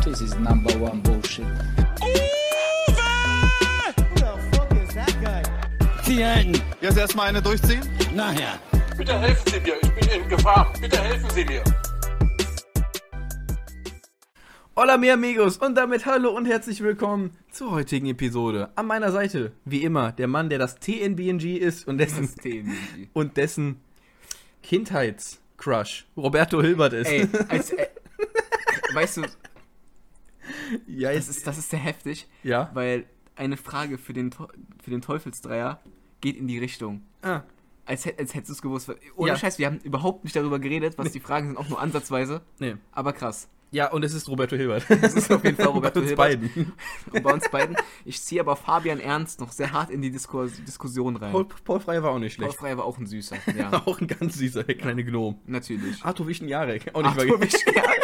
This is number one bullshit. Ziehen! Jetzt erstmal eine durchziehen. Nachher! Bitte helfen Sie mir, ich bin in Gefahr. Bitte helfen Sie mir. Hola mi amigos und damit hallo und herzlich willkommen zur heutigen Episode. An meiner Seite, wie immer, der Mann, der das TNBNG ist und dessen Kindheitscrush Roberto Hilbert ist. Ey, weißt du, Ja, das ist sehr heftig, ja. weil eine Frage für den Teufelsdreier geht in die Richtung. Als hättest du es gewusst. Ohne Ja. Scheiß, wir haben überhaupt nicht darüber geredet, was die Fragen sind, auch nur ansatzweise. Nee. Aber krass. Ja, und es ist Roberto Hilbert. Das ist auf jeden Fall Roberto Bei uns Hilbert. beiden. Und bei uns beiden. Ich ziehe aber Fabian Ernst noch sehr hart in die Diskussion rein. Paul Frey war auch nicht Paul schlecht. Frey war auch ein Süßer. Ja, Auch ein ganz süßer, der kleine Gnome. natürlich. Arthur Wischenjarek. Auch nicht Arthur vergessen. Wischenjarek.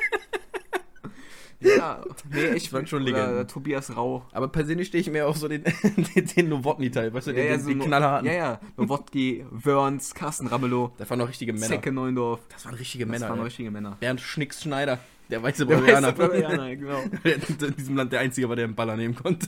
Ja, nee, ich waren schon oder Legenden. Tobias Rau. Aber persönlich stehe ich mehr auf so den Novotny-Teil, weißt du, den so knallharten. Ja. Nowotny, Wörns, Carsten Ramelow, Das waren noch richtige Männer. Zecke Neundorf. Das waren richtige Das Männer. waren ey. richtige Männer. Bernd Schnicks-Schneider, der weiße Der Brasilianer. weiße Brasilianer, genau. Der in diesem Land der Einzige war, der einen Baller nehmen konnte.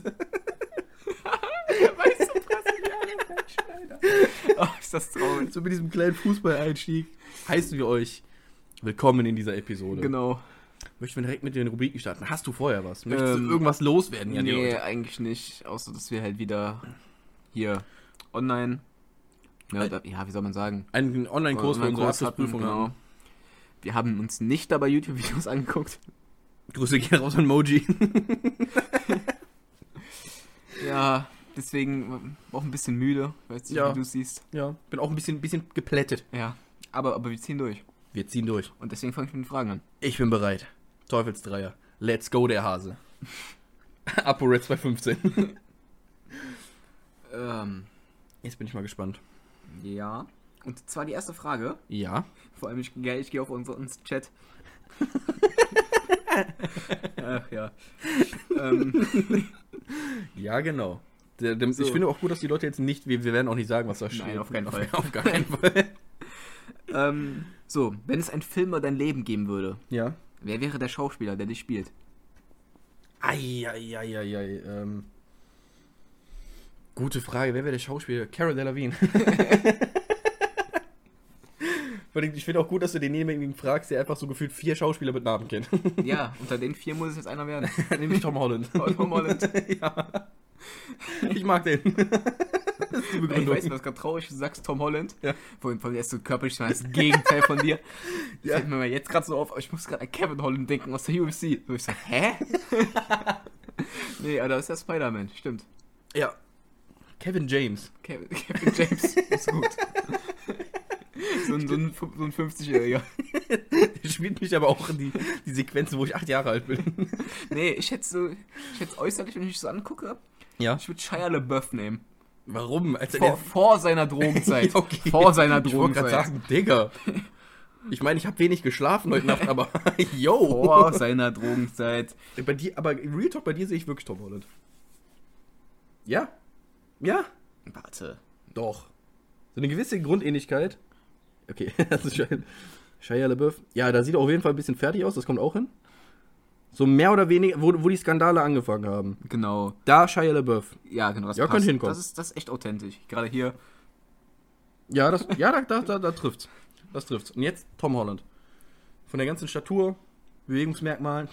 Weißt du, Brasilianer, Bernd Schneider. Oh, ist das traurig. So mit diesem kleinen Fußballeinstieg heißen wir euch willkommen in dieser Episode. Genau. Möchten wir direkt mit den Rubriken starten? Hast du vorher was? Möchtest du irgendwas loswerden? Ja, Nee, eigentlich nicht. Außer, dass wir halt wieder hier online, wie soll man sagen? Einen Online-Kurs für unsere Abschlussprüfung genau. haben. Wir haben uns nicht dabei YouTube-Videos angeguckt. Grüße gehen raus an Moji. Ja, deswegen auch ein bisschen müde. Weiß nicht, Ja. wie du es siehst. Ja, bin auch ein bisschen geplättet. Ja, aber wir ziehen durch. Wir ziehen durch. Und deswegen fange ich mit den Fragen an. Ich bin bereit. Teufelsdreier. Let's go, der Hase. ApoRed 215. Jetzt bin ich mal gespannt. Ja. Und zwar die erste Frage. Ja. Vor allem, ich gehe auf unseren Chat. Ach ja. Ja, genau. So. Ich finde auch gut, dass die Leute jetzt nicht, wir werden auch nicht sagen, was da steht. Nein, auf keinen Fall. Auf gar keinen Fall. So, wenn es einen Film über dein Leben geben würde, Ja. wer wäre der Schauspieler, der dich spielt? Gute Frage. Wer wäre der Schauspieler? Cara Delevingne. Ich finde auch gut, dass du denjenigen fragst, der einfach so gefühlt 4 Schauspieler mit Namen kennt. Ja, unter den 4 muss es jetzt einer werden. Nämlich Tom Holland. Tom Holland. Ja. Ich mag den. Das ist die Ich Begründung. weiß, was gerade traurig ist, du sagst Tom Holland. Ja. Vor allem, der ist so körperlich das Gegenteil von dir. Ja. Fällt mir mal jetzt gerade so auf, aber ich muss gerade an Kevin Holland denken aus der UFC. So, ich so, hä? Nee, aber das ist der Spider-Man, stimmt. Ja. Kevin James. Kevin James ist gut. So ein 50-Jähriger. Der spielt mich aber auch in die Sequenzen, wo ich 8 Jahre alt bin. Nee, ich hätte äußerlich, wenn ich mich so angucke, Ja. ich würde Shia LaBeouf nehmen. Warum? Alter, Vor seiner Drogenzeit. Ja, okay. Vor seiner Ich wollte gerade Drogenzeit. sagen, Digga. Ich meine, ich habe wenig geschlafen heute Nacht, aber yo. Vor seiner Drogenzeit. Bei dir, aber Real Talk, bei dir sehe ich wirklich Tom Holland. Ja? Ja? Warte. Doch. So eine gewisse Grundähnlichkeit. Okay, das ist Shia LaBeouf. Ja, da sieht er auf jeden Fall ein bisschen fertig aus, das kommt auch hin. So mehr oder weniger, wo die Skandale angefangen haben. Genau. Da Shia LaBeouf. Ja, genau. Das Ja, passt. könnte hinkommen. Das ist echt authentisch. Gerade hier. Ja, da trifft's. Das trifft's. Und jetzt Tom Holland. Von der ganzen Statur, Bewegungsmerkmalen.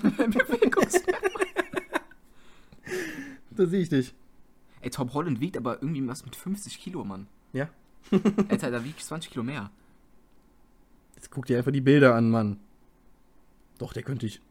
Da sehe ich dich. Ey, Tom Holland wiegt aber irgendwie was mit 50 Kilo, Mann. Ja. Alter, da wiegt 20 Kilo mehr. Jetzt guck dir einfach die Bilder an, Mann. Doch, der könnte ich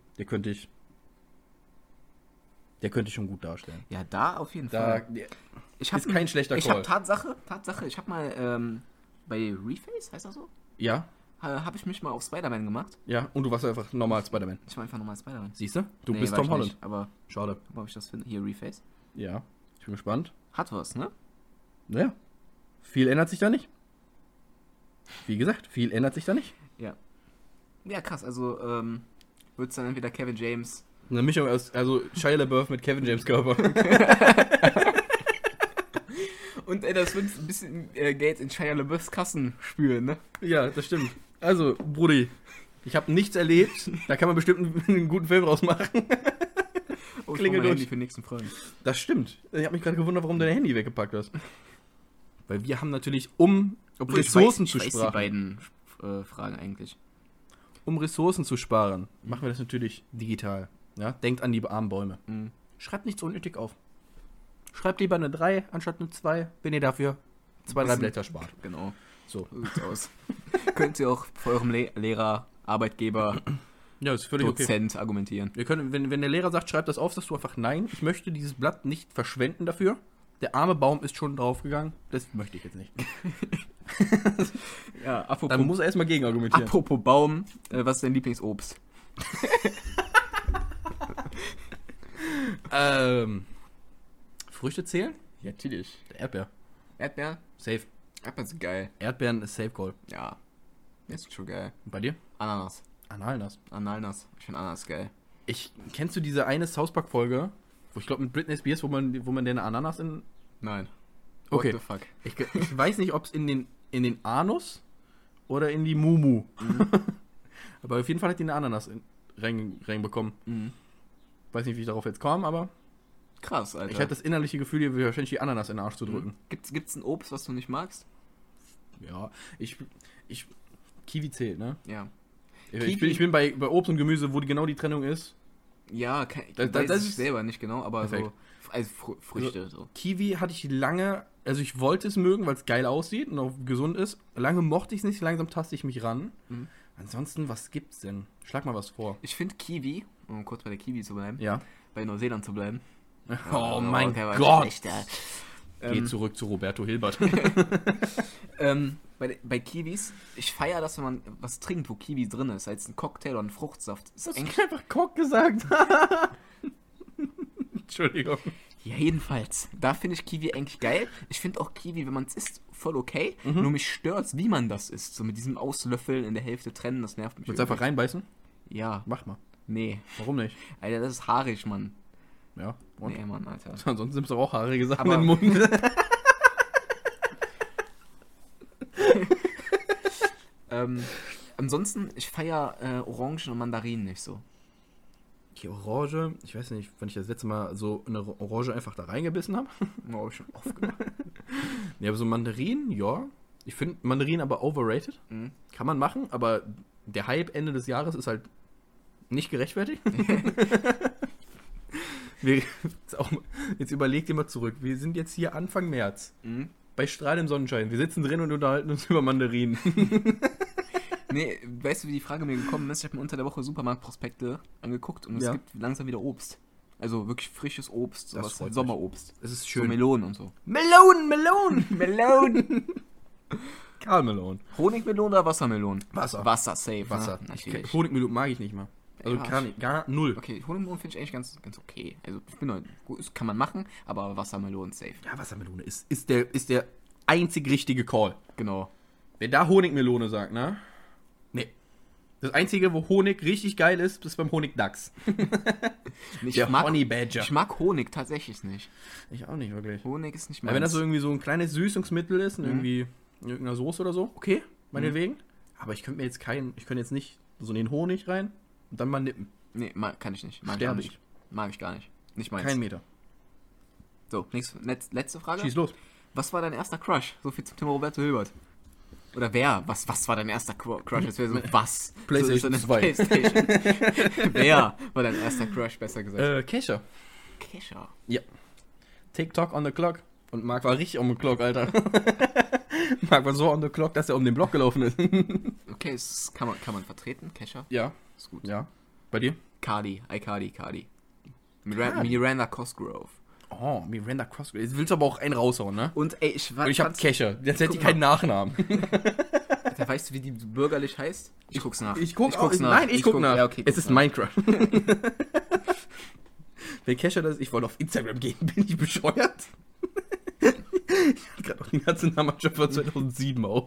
schon gut darstellen. Ja, da auf jeden Da Fall. Ich hab ist kein schlechter Ich Call. habe Tatsache, ich habe mal bei Reface, heißt das so? Ja, Habe ich mich mal auf Spider-Man gemacht. ja. Und du warst einfach normal Spider-Man. Ich war einfach nochmal Spider-Man. Siehst du? Du Nee, bist war Tom ich Holland. nicht, aber Schade. ob ich das finde? Hier, Reface. Ja, ich bin gespannt. Hat was, ne? Naja, viel ändert sich da nicht. Wie gesagt, viel ändert sich da nicht. Ja. Ja, krass, also, wird es dann entweder Kevin James. Eine Mischung aus, also Shia LaBeouf mit Kevin James Körper. Und das wird ein bisschen Geld in Shia LaBeoufs Kassen spüren, ne? Ja, das stimmt. Also, Brudi, Ich habe nichts erlebt. Da kann man bestimmt einen guten Film draus machen. Oh, Klingel durch. Handy für die nächsten Fragen. Das stimmt. Ich habe mich gerade gewundert, warum du dein Handy weggepackt hast. Weil wir haben natürlich, um Ressourcen zu Ich weiß die sparen, beiden Fragen eigentlich. machen wir das natürlich digital. Ja? Denkt an die armen Bäume. Mhm. Schreibt nichts unnötig auf. Schreibt lieber eine 3 anstatt eine 2, wenn ihr dafür 2-3 Blätter spart. Genau. So. So sieht's aus. Könnt ihr auch vor eurem Lehrer, Arbeitgeber, Ja, ist völlig okay. Dozent argumentieren. Wir können, wenn der Lehrer sagt, schreib das auf, sagst du einfach nein. Ich möchte dieses Blatt nicht verschwenden dafür. Der arme Baum ist schon draufgegangen. Das möchte ich jetzt nicht. Ja, Dann muss er erstmal gegen argumentieren. apropos Baum, was ist dein Lieblingsobst? Früchte zählen? Ja, natürlich. Der Erdbeer. Erdbeeren? Safe. Erdbeeren sind geil. Erdbeeren ist Safe Call. Ja. Das ist schon geil. Und bei dir? Ananas. Analnas. Ananas. Ich finde Ananas geil. Kennst du diese eine South Park Folge, wo ich glaube mit Britney Spears, wo man den Ananas in... Nein. Okay. What the fuck? Ich weiß nicht, ob es in den Anus oder in die Mumu. Aber auf jeden Fall hat die eine Ananas reinbekommen. Mhm. Weiß nicht, wie ich darauf jetzt komme, aber Krass, Alter. ich hatte das innerliche Gefühl, ihr wahrscheinlich die Ananas in den Arsch zu drücken. Gibt's ein Obst, was du nicht magst? Ja, Kiwi zählt, ne? Ja. Ich bin bei Obst und Gemüse, wo genau die Trennung ist. Ja, Das das ist- ist selber nicht genau, aber Perfekt. so. Also Früchte, so. Kiwi hatte ich lange, also ich wollte es mögen, weil es geil aussieht und auch gesund ist. Lange mochte ich es nicht, langsam taste ich mich ran. Mhm. Ansonsten, was gibt's denn? Schlag mal was vor. Ich finde Kiwi, um kurz bei der Kiwi zu bleiben, Ja. bei Neuseeland zu bleiben. Oh mein der war Gott! schlecht, ja. Geh zurück zu Roberto Hilbert. Bei Kiwis, ich feiere das, wenn man was trinkt, wo Kiwi drin ist, als ein Cocktail oder ein Fruchtsaft. Ist Hast eigentlich, du einfach Kock gesagt? Entschuldigung. ja, jedenfalls. Da finde ich Kiwi eigentlich geil. Ich finde auch Kiwi, wenn man es isst, voll okay. Mhm. Nur mich stört's, wie man das isst. So mit diesem Auslöffeln in der Hälfte trennen, das nervt mich. Willst du einfach irgendwie. reinbeißen? Ja, Mach mal. nee. Warum nicht? Alter, das ist haarig, Mann. Ja. Und? Nee, Mann, Alter. Ansonsten nimmst du auch haarige Sachen Aber- in den Mund. Ansonsten, ich feiere Orangen und Mandarinen nicht so. Die Orange, ich weiß nicht, wann ich das letzte Mal so eine Orange einfach da reingebissen habe. Oh, hab ich schon oft gemacht. Ja, aber so Mandarinen, ja. Ich finde Mandarinen aber overrated. Mhm. Kann man machen, aber der Hype Ende des Jahres ist halt nicht gerechtfertigt. Jetzt überleg dir mal zurück. Wir sind jetzt hier Anfang März. Mhm. Bei strahlendem Sonnenschein. Wir sitzen drin und unterhalten uns über Mandarinen. Nee, weißt du, wie die Frage mir gekommen ist? Ich habe mir unter der Woche Supermarktprospekte angeguckt und es Ja. gibt langsam wieder Obst. Also wirklich frisches Obst, Das sowas freut mich. Sommerobst. Es ist So schön. Melonen und so. Melonen! Melonen! Karl Melone. Honigmelone oder Wassermelone? Wasser. Wasser, safe. Wasser. Ne? Natürlich. Honigmelone mag ich nicht mal. Also Ja, gar null. Okay, Honigmelone finde ich eigentlich ganz okay. Also ich bin noch, gut, das kann man machen, aber Wassermelone safe. Ja, Wassermelone ist der einzig richtige Call. Genau. Wer da Honigmelone sagt, ne? Nee. Das Einzige, wo Honig richtig geil ist beim Honigdachs. Ich Der mag, Honey Badger. ich mag Honig tatsächlich nicht. Ich auch nicht wirklich. Honig ist nicht Aber wenn das meins. so irgendwie so ein kleines Süßungsmittel ist, irgendwie in irgendeiner Soße oder so, okay, meinetwegen. Aber ich könnte jetzt nicht so in den Honig rein und dann mal nippen. Nee, kann ich nicht. Mag Sterbe ich. Mag ich gar nicht. Nicht meins. Kein Meter. So, letzte Frage. Schieß los. Was war dein erster Crush? So viel zum Thema Roberto Hilbert. Oder wer? Was war dein erster Crush? Das wäre so, was? PlayStation so, 2. PlayStation. Wer war dein erster Crush, besser gesagt? Kescher. Kescher. Ja. TikTok on the clock. Und Marc war richtig on the clock, Alter. Marc war so on the clock, dass er um den Block gelaufen ist. Okay, das kann man vertreten. Kescher. Ja. Ist gut. Ja. Bei dir? Cardi. Miranda Cosgrove. Oh, Miranda Cosgrove. Jetzt willst du aber auch einen raushauen, ne? Und ey, ich Und ich hab Kescher. Jetzt hätte ich Guck keinen Nachnamen. Da weißt du, wie die bürgerlich heißt? Ich guck's nach. Ich guck's nach. Nein, ich guck nach. Ja, okay, es guck's ist nach. mein Crush. Wer Kescher das ist, ich wollte auf Instagram gehen. Bin ich bescheuert? Ich hatte gerade noch die Nationalmannschaft von 2007 auf.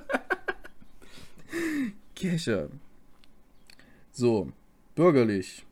Kescher. So, bürgerlich.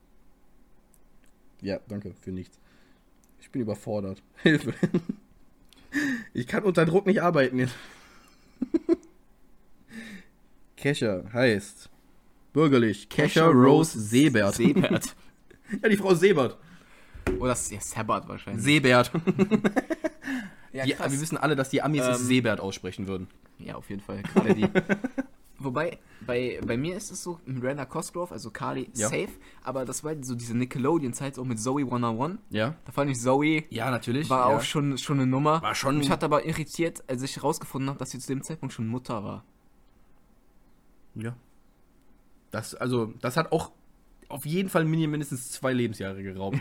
Ja, danke für nichts. Ich bin überfordert. Hilfe. Ich kann unter Druck nicht arbeiten jetzt. Kescher heißt Bürgerlich. Kesha Rose Seebert. Seebert. Ja, die Frau Seebert. Oh, das ist ja Sebbert wahrscheinlich. Seebert. Ja, Wir wissen alle, dass die Amis es Seebert aussprechen würden. Ja, auf jeden Fall. Gerade die. Wobei, bei mir ist es so, Miranda Cosgrove, also Carly, Ja. safe, aber das war so diese Nickelodeon-Zeit auch mit Zoe 101. Ja. Da fand ich Zoe Ja, natürlich. war ja. auch schon eine Nummer. War schon- Mich hat aber irritiert, als ich herausgefunden habe, dass sie zu dem Zeitpunkt schon Mutter war. Ja. Das hat auch auf jeden Fall mindestens 2 Lebensjahre geraubt.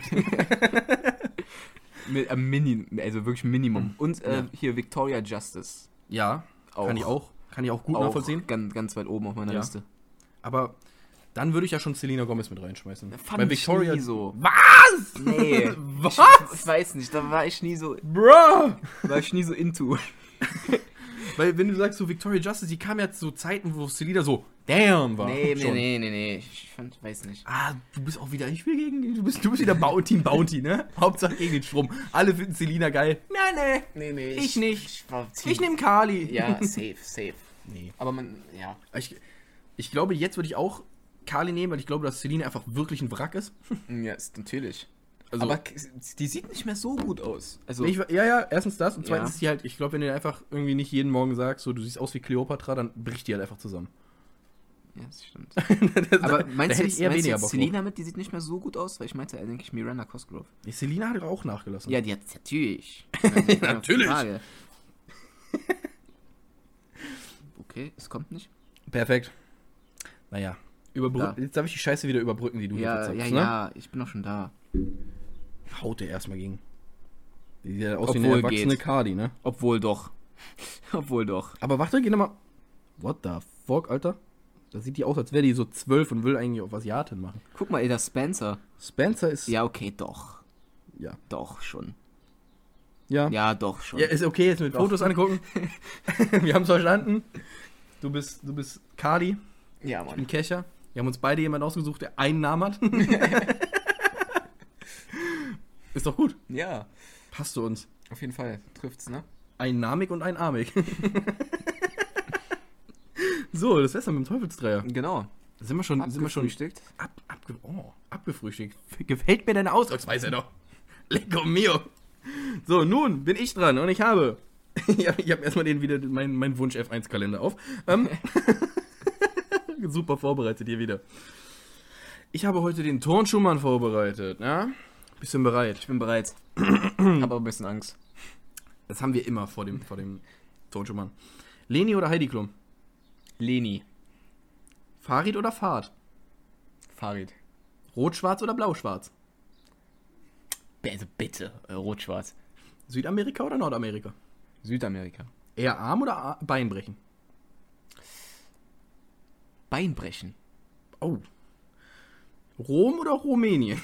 Mit also wirklich Minimum. Und hier Victoria Justice. Ja, Auch. kann ich auch gut nachvollziehen. Ganz weit oben auf meiner Ja. Liste. Aber dann würde ich ja schon Selena Gomez mit reinschmeißen. Fand ich nie so. Was? Nee. Was? Ich weiß nicht, da war ich nie so Bruh! into. Weil wenn du sagst so Victoria Justice, die kam ja zu Zeiten, wo Selena so damn war. Schon. Nee. Ich weiß nicht. Ah, du bist auch wieder, ich will gegen, du bist wieder Team Bounty, ne? Hauptsache gegen den Strom. Alle finden Selena geil. Nee. Ich nicht. Ich Ich nehme Carly. Ja, safe. Nee. Aber ja. Ich glaube, jetzt würde ich auch Carly nehmen, weil ich glaube, dass Selena einfach wirklich ein Wrack ist. Ja, ist natürlich. Also, Aber die sieht nicht mehr so gut aus. Also, ja, erstens das und zweitens Ja. ist die halt, ich glaube, wenn du dir einfach irgendwie nicht jeden Morgen sagst, so du siehst aus wie Kleopatra, dann bricht die halt einfach zusammen. ja, das stimmt. Aber Aber meinst du hätte ich eher weniger Bock drauf. Selena die sieht nicht mehr so gut aus? Weil ich meinte, denke ich, Miranda Cosgrove. Nee, Selena hat auch nachgelassen. Ja, die hat natürlich. Natürlich. Frage. Okay, es kommt nicht. Perfekt. Naja, Da. jetzt darf ich die Scheiße wieder überbrücken, die du hier Ja, verzapfst, ja, ich bin auch schon da. ne? Haut der erstmal gegen. Die sieht ja aus wie eine Obwohl erwachsene geht. Cardi, ne? Obwohl doch. Aber warte, geh nochmal. What the fuck, Alter? Da sieht die aus, als wäre die so 12 und will eigentlich auf Asiatin machen. Guck mal, Ada Spencer. Spencer ist... Ja, okay, doch. Ja. Doch schon. Ja. Ja, doch schon. Ja, ist okay, jetzt mit Fotos angucken. Wir haben es verstanden. Du bist Cardi, Ja, ich bin Kesha. Wir haben uns beide jemanden ausgesucht, der einen Namen hat. Ist doch gut. Ja, Passt zu uns. auf jeden Fall. Trifft's, ne? Ein Namik und ein Amik. So, das wär's dann mit dem Teufelsdreier. Genau. Sind wir schon Abgefrühstückt. abgefrühstückt. Gefällt mir deine Ausdrucksweise doch. Lecco mio. So, nun bin ich dran und ich habe... ich hab erstmal meinen Wunsch F1-Kalender auf. Super vorbereitet hier wieder. Ich habe heute den Turnschuhmann vorbereitet. Ja? Bist du bereit? Ich bin bereit. Hab aber ein bisschen Angst. Das haben wir immer vor dem Turnschuhmann. Leni oder Heidi Klum? Leni. Fahrrad oder Fahrt? Farid. Rot-Schwarz oder Blau-Schwarz? Also bitte. Rot-Schwarz. Südamerika oder Nordamerika? Südamerika. Eher Arm oder Bein brechen? Beinbrechen. Oh. Rom oder Rumänien?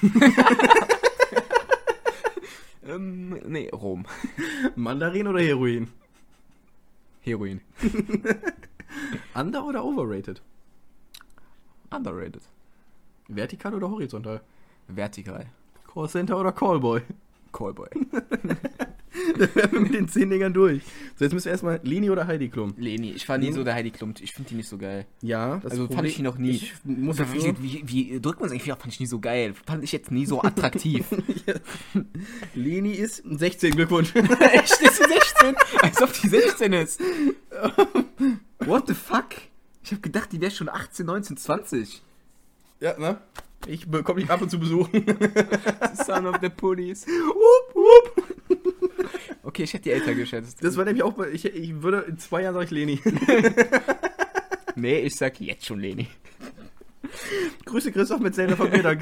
Nee, Rom. Mandarin oder Heroin? Heroin. Under oder overrated? Underrated. Vertikal oder horizontal? Vertikal. Callcenter oder Callboy? Callboy. Da wären wir mit den 10 Dingern durch. So, jetzt müssen wir erstmal Leni oder Heidi Klum. Leni. Ich war nie so der Heidi Klum. Ich finde die nicht so geil. Ja, das Also Problem, fand ich die noch nie. Ich muss dafür... Wie drückt man es eigentlich? Fand ich nie so geil. Fand ich jetzt nie so attraktiv. Leni ist 16, Glückwunsch. Echt? Ist sie 16? Als ob die 16 ist. What the fuck? Ich hab gedacht, die wäre schon 18, 19, 20. Ja, ne? Ich bekomme dich ab und zu besuchen. Son of the Police. Wupp, wupp. Okay, ich hätte die älter geschätzt. Das war nämlich auch, ich würde, in 2 Jahren sag ich Leni. Nee, ich sag jetzt schon Leni. Grüße Christoph mit Zelda von Peter.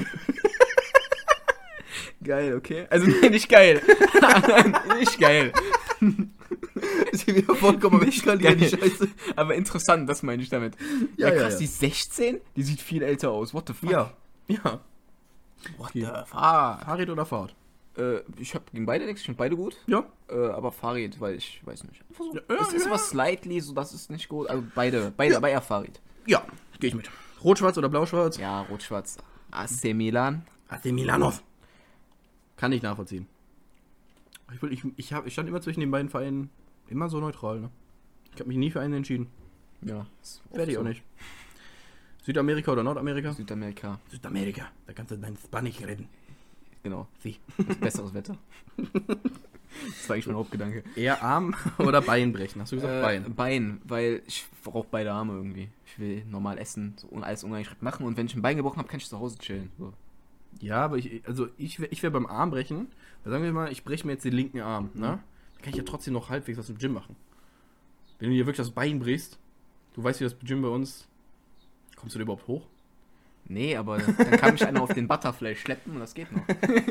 Geil, okay. Also nee, nicht geil. Nicht geil. Ist hier wieder vollkommen eskaliert, die Scheiße. Aber interessant, das meine ich damit. Ja, krass, ja. die ist 16? Die sieht viel älter aus. What the fuck? Ja. What Okay. the fuck? Fahrrad oder Fahrt? Ich hab gegen beide nichts, ich finde beide gut. Ja. Aber Fahrrad, weil ich weiß nicht. Einfach so. Ja, Es ist ja. was slightly, so das ist nicht gut. Also beide, aber eher Fahrrad. Ja, gehe ich mit. Rot-Schwarz oder Blau-Schwarz? Ja, Rot-Schwarz. AC Milan. AC Milanov. Kann ich nachvollziehen. Ich stand immer zwischen den beiden Vereinen immer so neutral, ne? Ich habe mich nie für einen entschieden. Ja. Werde ich auch nicht. Südamerika oder Nordamerika? Südamerika. Südamerika. Da kannst du dein Spanisch reden. Genau. Das besseres Wetter. Das war eigentlich mein Hauptgedanke. Eher Arm oder Bein brechen? Hast du gesagt Bein? Bein, weil ich brauche beide Arme irgendwie. Ich will normal essen, so alles uneingeschränkt machen und wenn ich ein Bein gebrochen habe, kann ich zu Hause chillen. So. Ja, aber ich wäre beim Armbrechen, sagen wir mal, ich breche mir jetzt den linken Arm, ne? Dann kann ich ja trotzdem noch halbwegs was im Gym machen. Wenn du dir wirklich das Bein brichst, du weißt, wie das Gym bei uns, kommst du da überhaupt hoch? Nee, aber dann kann mich einer auf den Butterfly schleppen und das geht noch.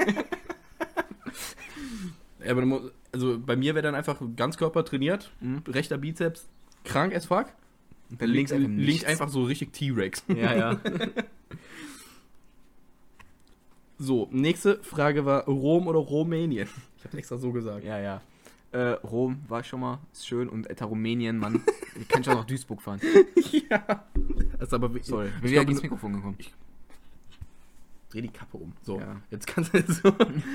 Ja, aber also bei mir wäre dann einfach Ganzkörper trainiert, rechter Bizeps, krank as fuck. Und dann links einfach so richtig T-Rex. Ja. So, nächste Frage war Rom oder Rumänien? Ich habe extra so gesagt. Ja. Rom war ich schon mal, ist schön und Rumänien, Mann. Kann ich auch nach Duisburg fahren. Ja. Das ist aber Sorry, wir sind ins Mikrofon gekommen. Dreh die Kappe um. So, Ja. jetzt kannst du so.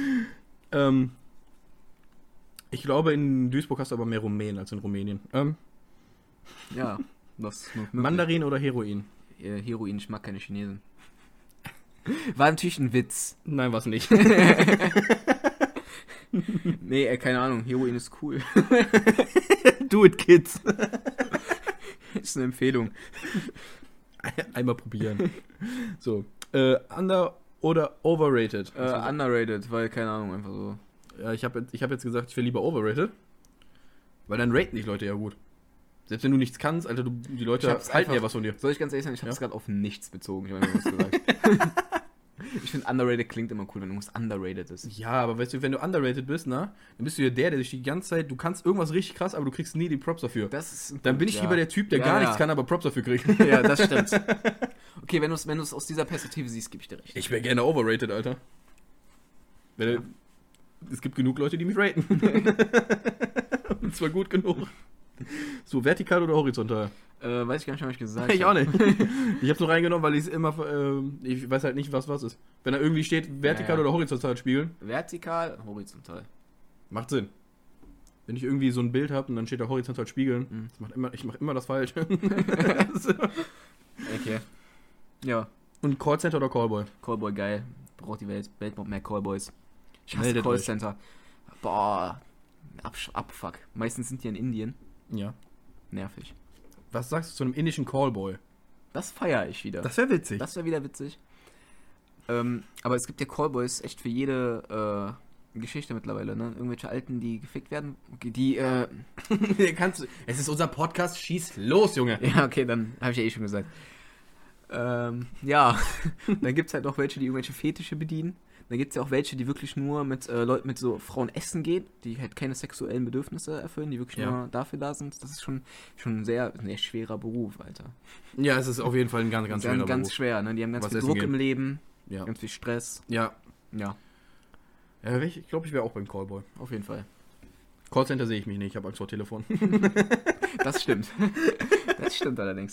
Ich glaube, in Duisburg hast du aber mehr Rumänen als in Rumänien. Ja, das ist möglich. Mandarin oder Heroin? Heroin, ich mag keine Chinesen. War natürlich ein Witz. Nein, was nicht. Nee, keine Ahnung, Heroin ist cool. Do it, Kids. Ist eine Empfehlung. Einmal probieren. So, under oder overrated? Underrated, weil, keine Ahnung, einfach so. Ja, ich hab jetzt gesagt, ich will lieber overrated. Weil dann raten dich Leute ja gut. Selbst wenn du nichts kannst, Alter, die Leute halten ja was von dir. Soll ich ganz ehrlich sagen, ich habe es gerade auf nichts bezogen. Ich habe was gesagt. Ich finde, underrated klingt immer cool, wenn irgendwas underrated ist. Ja, aber weißt du, wenn du underrated bist, ne, dann bist du ja der sich die ganze Zeit, du kannst irgendwas richtig krass, aber du kriegst nie die Props dafür. Dann bin ich lieber der Typ, der gar nichts kann, aber Props dafür kriegt. Ja, das stimmt. Okay, wenn du es aus dieser Perspektive siehst, gebe ich dir recht. Ich wäre gerne overrated, Alter. Es gibt genug Leute, die mich raten. Und zwar gut genug. So, vertikal oder horizontal? Weiß ich gar nicht, was ich gesagt habe. Ich auch nicht. Ich hab's nur reingenommen, weil ich es immer, ich weiß halt nicht, was ist. Wenn da irgendwie steht, vertikal oder horizontal spiegeln. Vertikal, horizontal. Macht Sinn. Wenn ich irgendwie so ein Bild habe und dann steht da horizontal spiegeln, ich mach immer das Falsche. Okay. Ja. Und Callcenter oder Callboy? Callboy, geil. Braucht die Welt braucht mehr Callboys. Ich hasse Meldet euch. Callcenter. Boah. Abfuck. Meistens sind die in Indien. Ja. Nervig. Was sagst du zu einem indischen Callboy? Das feiere ich wieder. Das wäre witzig. Das wäre wieder witzig. Aber es gibt ja Callboys echt für jede Geschichte mittlerweile, ne? Irgendwelche Alten, die gefickt werden. Es ist unser Podcast, schieß los, Junge. Ja, okay, dann habe ich ja eh schon gesagt. Ja, dann gibt es halt noch welche, die irgendwelche Fetische bedienen. Dann gibt es ja auch welche, die wirklich nur mit Leuten, mit so Frauen essen gehen, die halt keine sexuellen Bedürfnisse erfüllen, die wirklich nur dafür da sind. Das ist schon ein sehr schwerer Beruf, Alter. Ja, es ist auf jeden Fall ein ganz schwerer Beruf. Ganz schwer, ne? Die haben ganz viel Druck im Leben, ganz viel Stress. Ja. Ja. Ja, ich glaube, ich wäre auch beim Callboy. Auf jeden Fall. Callcenter sehe ich mich nicht, ich habe Angst vor Telefon. Das stimmt. Das stimmt allerdings.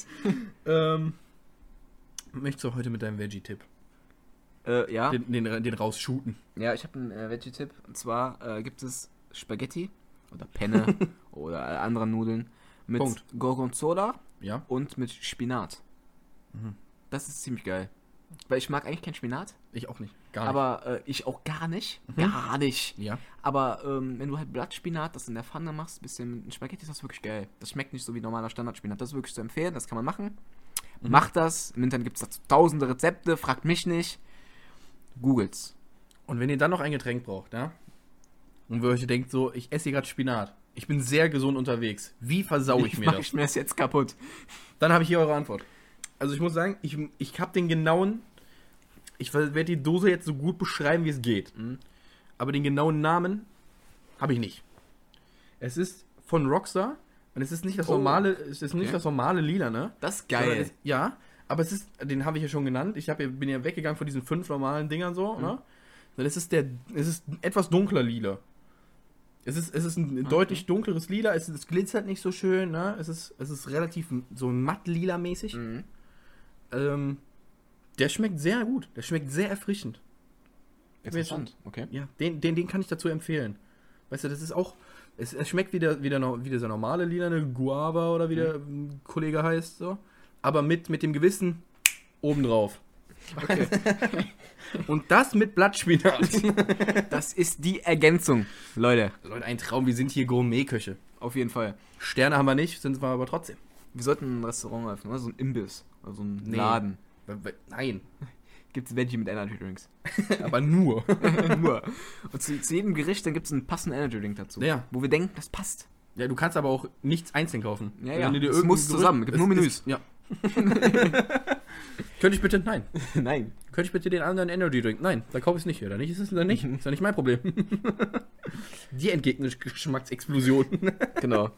Möchtest du heute mit deinem Veggie-Tipp? Ja. Den rausshooten. Ja, ich habe einen Veggie-Tipp. Und zwar gibt es Spaghetti oder Penne oder andere Nudeln mit Gorgonzola und mit Spinat. Mhm. Das ist ziemlich geil. Weil ich mag eigentlich kein Spinat. Ich auch nicht. Gar nicht. Aber ich auch gar nicht. Gar nicht. Ja. Aber wenn du halt Blattspinat das in der Pfanne machst, bisschen mit Spaghetti, ist das wirklich geil. Das schmeckt nicht so wie normaler Standardspinat. Das ist wirklich zu empfehlen. Das kann man machen. Macht das. Im Internet gibt es dazu tausende Rezepte. Fragt mich nicht. Googelt's. Und wenn ihr dann noch ein Getränk braucht, ja? Und wenn ihr euch denkt so, ich esse hier gerade Spinat. Ich bin sehr gesund unterwegs. Wie versau ich mir das? Mach ich mir das jetzt kaputt? Dann habe ich hier eure Antwort. Also ich muss sagen, ich habe den genauen... Ich werde die Dose jetzt so gut beschreiben, wie es geht. Aber den genauen Namen habe ich nicht. Es ist von Rockstar und es ist nicht das normale, nicht das normale Lila, ne? Das ist geil. Aber es ist, den habe ich ja schon genannt. Bin ja weggegangen von diesen 5 normalen Dingern so, ne? Es ist ein etwas dunkler Lila. Es ist ein deutlich dunkleres Lila. Es glitzert nicht so schön, ne? Es ist relativ so matt lila mäßig. Der schmeckt sehr gut. Der schmeckt sehr erfrischend. Interessant, okay. Ja, den kann ich dazu empfehlen. Weißt du, das ist auch... Es schmeckt wie dieser normale lilane Guava oder wie der Kollege heißt, so. Aber mit dem gewissen obendrauf. Okay. Und das mit Blattspinat. Das ist die Ergänzung, Leute. Leute, ein Traum, wir sind hier Gourmet-Köche. Auf jeden Fall. Sterne haben wir nicht, sind wir aber trotzdem. Wir sollten ein Restaurant öffnen, oder? So ein Imbiss. Also ein Nee. Laden. Nein, Gibt's Veggie mit Energy Drinks. aber nur. Nur. Und zu jedem Gericht, dann gibt's einen passenden Energy Drink dazu. Ja. Wo wir denken, das passt. Ja, du kannst aber auch nichts einzeln kaufen. Ja, Wenn ja. du dir Es irgendein muss zusammen, gibt nur Menüs. Ja. Könnte ich bitte? Nein. Nein. Könnte ich bitte den anderen Energy Drink? Nein, dann kaufe ich es nicht. Oder nicht? Ist es dann nicht? Ist ja nicht mein Problem. Die entgegnete Geschmacksexplosion. Genau.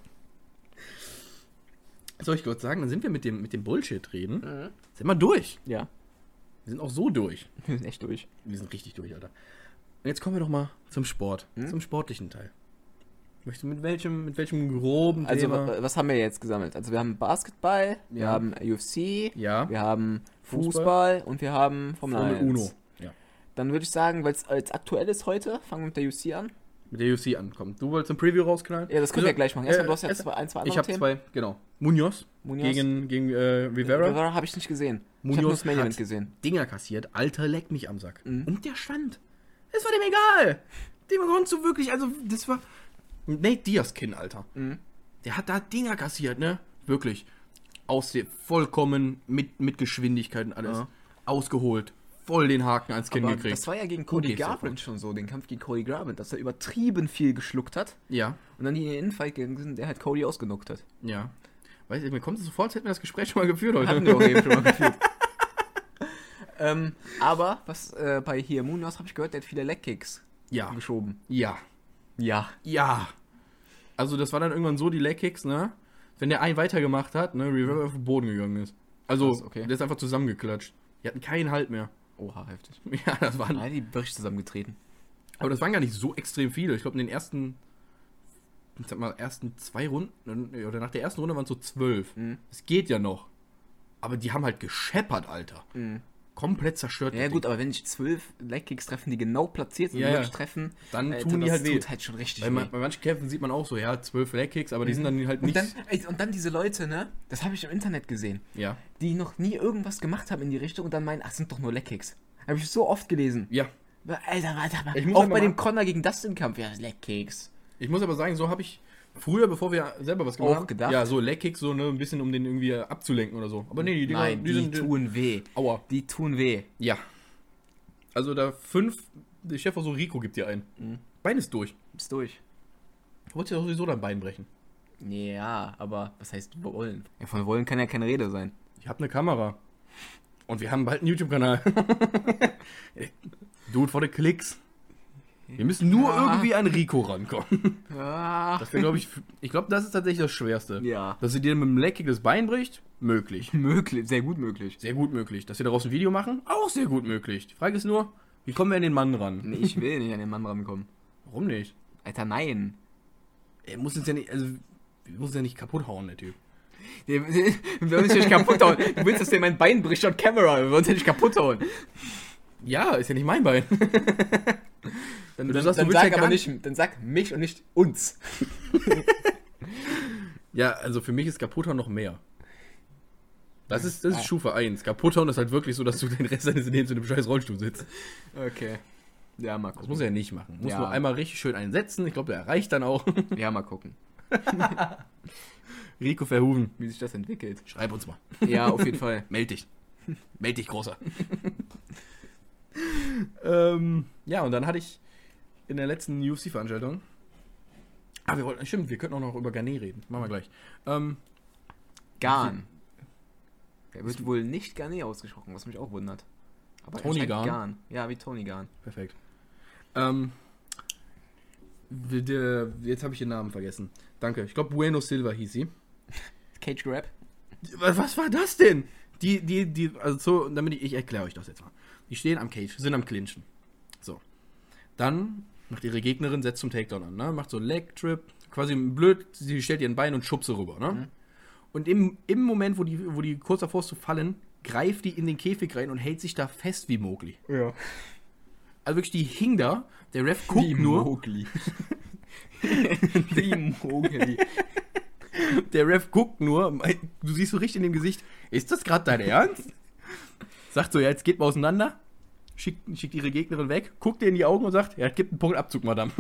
Soll ich kurz sagen, dann sind wir mit dem Bullshit reden. Sind wir durch. Ja. Wir sind auch so durch. Wir sind echt durch. Wir sind richtig durch, Alter. Und jetzt kommen wir doch mal zum Sport. Zum sportlichen Teil. Möchtest du mit welchem groben Also, Thema? was haben wir jetzt gesammelt? Also, wir haben Basketball, wir Ja. haben UFC, Ja. wir haben Fußball und wir haben Formel 1. Uno. Ja. Dann würde ich sagen, weil es als aktuell ist heute, fangen wir mit der UFC an. Mit der UFC ankommen. Du wolltest ein Preview rausknallen? Ja, das können wir gleich machen. Erstmal, du hast ja erst- zwei andere Ich habe Themen. zwei, genau. Munoz gegen Rivera. Rivera habe ich nicht gesehen. Ich habe nur Munoz das Main Event hat gesehen. Dinger kassiert. Alter, leck mich am Sack. Mhm. Und der stand. Es war dem egal. Dem konntest du wirklich, also das war Nate Diaz-Kin, Alter. Mhm. Der hat da Dinger kassiert, ne? Wirklich. Vollkommen mit Geschwindigkeit und alles. Ja. Ausgeholt. Voll den Haken ans Kinn Aber gekriegt. das war ja gegen Cody geht's Garbrandt schon so, den Kampf gegen Cody Garbrandt, dass er übertrieben viel geschluckt hat Ja, und dann die in den Infight gegangen sind, der halt Cody ausgenockt hat. ja. Weiß ich, mir kommt es so vor, als hätten wir das Gespräch schon mal geführt heute. Hatten wir auch eben schon mal gefühlt. Aber, was bei hier Munoz habe ich gehört, der hat viele Leg-Kicks Ja, geschoben. ja, Ja. ja. Also das war dann irgendwann so, die Leg-Kicks, ne? Wenn der einen weitergemacht hat, ne, Rivera auf den Boden gegangen ist. Also, Krass, okay. der ist einfach zusammengeklatscht. Die hatten keinen Halt mehr. Oha, heftig. Ja, das waren. Nein, die richtig zusammengetreten. Aber das waren gar nicht so extrem viele. Ich glaube, in den ersten 2 Runden, oder nach der ersten Runde waren es so 12. Es geht ja noch. Aber die haben halt gescheppert, Alter. Komplett zerstört. Ja das gut, Ding. aber wenn ich 12 Leg-Kicks treffen, die genau platziert sind, Ja, und ja. wirklich treffen, Dann Alter, tun die das halt weh. tut halt schon richtig Bei, weh. bei manchen Kämpfen sieht man auch so, ja, 12 Leg-Kicks, aber die sind dann halt nicht. Und dann diese Leute, ne, das habe ich im Internet gesehen, Ja. die noch nie irgendwas gemacht haben in die Richtung und dann meinen, ach, sind doch nur Leg-Kicks. Habe ich so oft gelesen. Ja. Alter, Ich muss auch aber bei dem mal- Conor gegen Dustin-Kampf, ja, Leg-Kicks. Ich muss aber sagen, so habe ich früher, bevor wir selber was gemacht Auch haben, gedacht? ja, so Leg-Kicks, so, ne, ein bisschen, um den irgendwie abzulenken oder so. Aber nee, die Dinger, Nein, die sind tun weh. Aua. Die tun weh. Ja. Also da 5, der Chef so Rico gibt dir ein. Bein ist durch. Ist durch. Du wolltest ja sowieso dein Bein brechen. Ja, aber was heißt wollen? Ja, von wollen kann ja keine Rede sein. Ich habe eine Kamera. Und wir haben bald einen YouTube-Kanal. Do it for the Klicks. Wir müssen nur irgendwie an Rico rankommen. Ja. Das wäre, ich glaube, das ist tatsächlich das Schwerste. Ja. Dass sie dir mit dem Leckkick das Bein bricht, möglich. Möglich, sehr gut möglich. Sehr gut möglich. Dass wir daraus ein Video machen, auch sehr gut möglich. Die Frage ist nur, wie kommen wir an den Mann ran? Nee, ich will nicht an den Mann rankommen. Warum nicht? Alter, nein. Er muss uns ja nicht, also, wir müssen ja nicht kaputt hauen, der Typ. Wir wollen uns nicht kaputt hauen. Du willst, dass der mein Bein bricht on camera. Wir wollen uns ja nicht kaputt hauen. Ja, ist ja nicht mein Bein. Dann Dann willst sag ja aber nicht, dann sag mich und nicht uns. Ja, also für mich ist Kaputthauen noch mehr. Das ist Stufe 1. Kaputthauen ist halt wirklich so, dass du den Rest deines Lebens in einem scheiß Rollstuhl sitzt. Okay. Ja, mal Das gucken. muss er ja nicht machen. Muss Ja. nur einmal richtig schön einsetzen. Ich glaube, der erreicht dann auch. Ja, mal gucken, Rico Verhoeven, wie sich das entwickelt. schreib uns mal. Ja, auf jeden Fall. Meld dich. Meld dich, Großer. Ja, und dann hatte ich in der letzten UFC-Veranstaltung. Stimmt, wir könnten auch noch über Garnet reden. Machen wir gleich. Garn. Der wird wohl nicht Garnet ausgesprochen, was mich auch wundert. Aber Tony anscheinend Garn? Ja, wie Tony Garn. Perfekt. Jetzt habe ich den Namen vergessen. Danke. Ich glaube, Bueno Silva hieß sie. Cage Grab. Was war das denn? Also so, ich erkläre euch das jetzt mal. Die stehen am Cage, sind am Clinchen. So. Dann macht ihre Gegnerin, setzt zum Takedown an, ne? Macht so einen Leg Trip, quasi blöd, sie stellt ihr ein Bein und schubst sie rüber, ne? Und im Moment, wo die kurz davor ist zu fallen, greift die in den Käfig rein und hält sich da fest wie Mowgli. Ja. Also wirklich, die hing da, der Ref guckt nur. Mowgli. Wie Mowgli. Der Ref guckt nur, du siehst so richtig in dem Gesicht, ist das gerade dein Ernst? sagt so, ja, jetzt geht mal auseinander, schickt ihre Gegnerin weg, guckt ihr in die Augen und sagt, ja, gibt einen Punkt Abzug, Madame.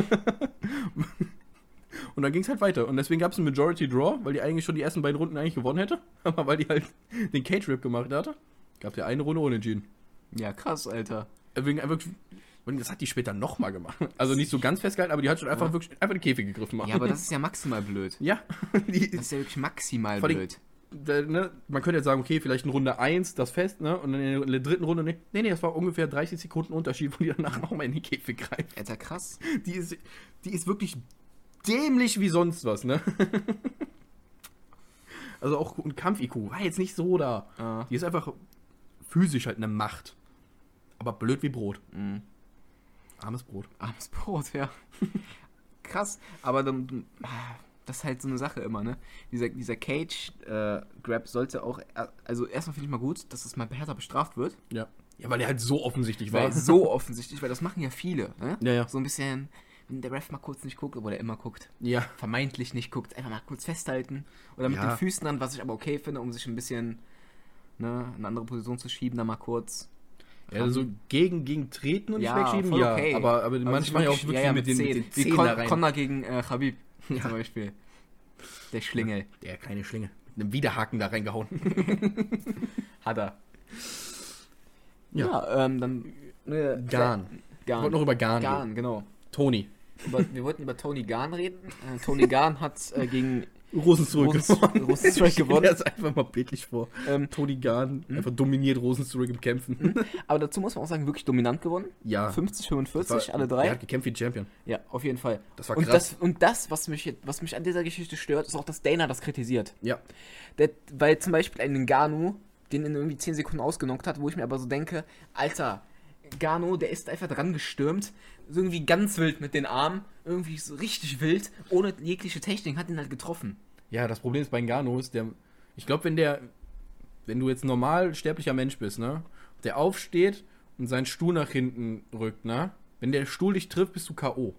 Und dann ging es halt weiter. Und deswegen gab es einen Majority Draw, weil die eigentlich schon die ersten beiden Runden eigentlich gewonnen hätte. Aber weil die halt den Cage-Rip gemacht hatte, gab es ja eine Runde unentschieden. Ja, krass, Alter. Wegen einfach, und das hat die später nochmal gemacht. Also nicht so ganz festgehalten, aber die hat schon einfach wirklich einfach den Käfig gegriffen. Ja, aber das ist ja maximal blöd. Ja. Das ist ja wirklich maximal blöd. Ne, man könnte jetzt sagen, okay, vielleicht in Runde 1 das fest, ne? Und dann in der dritten Runde, nee, das war ungefähr 30 Sekunden Unterschied, wo die danach nochmal in den Käfig greift. Alter, krass. Die ist wirklich dämlich wie sonst was, ne? Also auch ein Kampf-IQ war jetzt nicht so da. Ah. Die ist einfach physisch halt eine Macht. Aber blöd wie Brot. Mhm. Armes Brot. Armes Brot, ja. Krass, aber das ist halt so eine Sache immer, ne? Dieser Cage-Grab sollte auch, also erstmal finde ich mal gut, dass es mal härter bestraft wird. Ja. Ja, weil der halt so offensichtlich war. Weil so offensichtlich, weil das machen ja viele, ne? Ja. So ein bisschen, wenn der Ref mal kurz nicht guckt, obwohl er immer guckt. Ja. Vermeintlich nicht guckt, einfach mal kurz festhalten. Oder mit Ja. den Füßen dann, was ich aber okay finde, um sich ein bisschen, ne, in eine andere Position zu schieben, dann mal kurz. Ja, also gegen treten und Ja, nicht wegschieben, voll ja. okay. Aber manchmal ja auch wirklich mit den Zehen da rein. Conor gegen Khabib Ja. zum Beispiel. Der Schlingel. Der kleine Schlinge. Mit einem Widerhaken da reingehauen. Hat er. Ja. Dann... Garn. Ich wollte noch über Garn reden. Garn, genau. Tony. Wir wollten über Tony Garn reden. Tony Garn hat gegen Rosenstruik Rosenstruik gewonnen. Das einfach mal bildlich vor. Tony Garn einfach dominiert Rosenstruik im Kämpfen. Aber dazu muss man auch sagen, wirklich dominant gewonnen. Ja. 50-45, alle drei. Er hat gekämpft wie ein Champion. Ja, auf jeden Fall. Das war und krass. Was mich an dieser Geschichte stört, ist auch, dass Dana das kritisiert. Ja. Weil zum Beispiel ein Ngannou den in irgendwie 10 Sekunden ausgenockt hat, wo ich mir aber so denke, Alter, Ngannou, der ist einfach dran gestürmt, so irgendwie ganz wild mit den Armen, irgendwie so richtig wild, ohne jegliche Technik, hat ihn halt getroffen. Ja, das Problem ist bei Ngannou ist, ich glaube, wenn du jetzt normal sterblicher Mensch bist, ne, der aufsteht und seinen Stuhl nach hinten rückt, ne, wenn der Stuhl dich trifft, bist du K.O.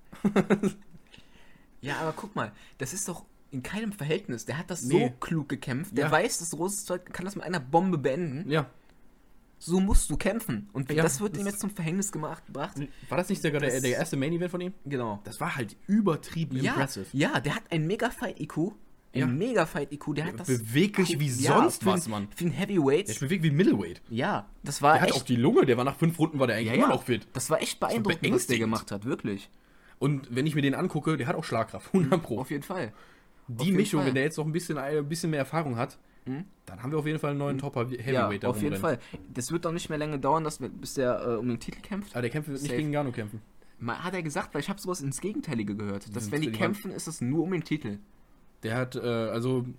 Ja, aber guck mal, das ist doch in keinem Verhältnis. Der hat das Nee. so klug gekämpft. Der Ja. weiß, das Rosenstruik kann das mit einer Bombe beenden. Ja. So musst du kämpfen. Und Ja, das wird ihm das- jetzt zum Verhängnis gebracht. War das nicht sogar der Das- erste Main-Event von ihm? Genau. Das war halt übertrieben impressive. Ja, der hat ein Mega-Fight-IQ. Ja. Mega-Fight-IQ. Der hat das... Beweglich wie sonst was, Mann. Für ein Heavyweight. Der ist bewegt wie ein Middleweight. Ja, das war Der hat echt... auch die Lunge, der war nach 5 Runden war der eigentlich immer noch fit. Das war echt beeindruckend, was der beängstigend. gemacht hat. Wirklich. Und wenn ich mir den angucke, der hat auch Schlagkraft, 100 Pro. Auf jeden Fall. Die jeden Mischung, Fall. wenn der jetzt noch ein bisschen mehr Erfahrung hat, dann haben wir auf jeden Fall einen neuen Top-Heavyweight Ja, auf jeden Fall. Das wird doch nicht mehr lange dauern, bis der um den Titel kämpft. Aber der wird nicht Safe. gegen Ngannou kämpfen. Hat er gesagt, weil ich habe sowas ins Gegenteilige gehört. Dass Ja, wenn die die kämpfen, ist es nur um den Titel. Der hat, er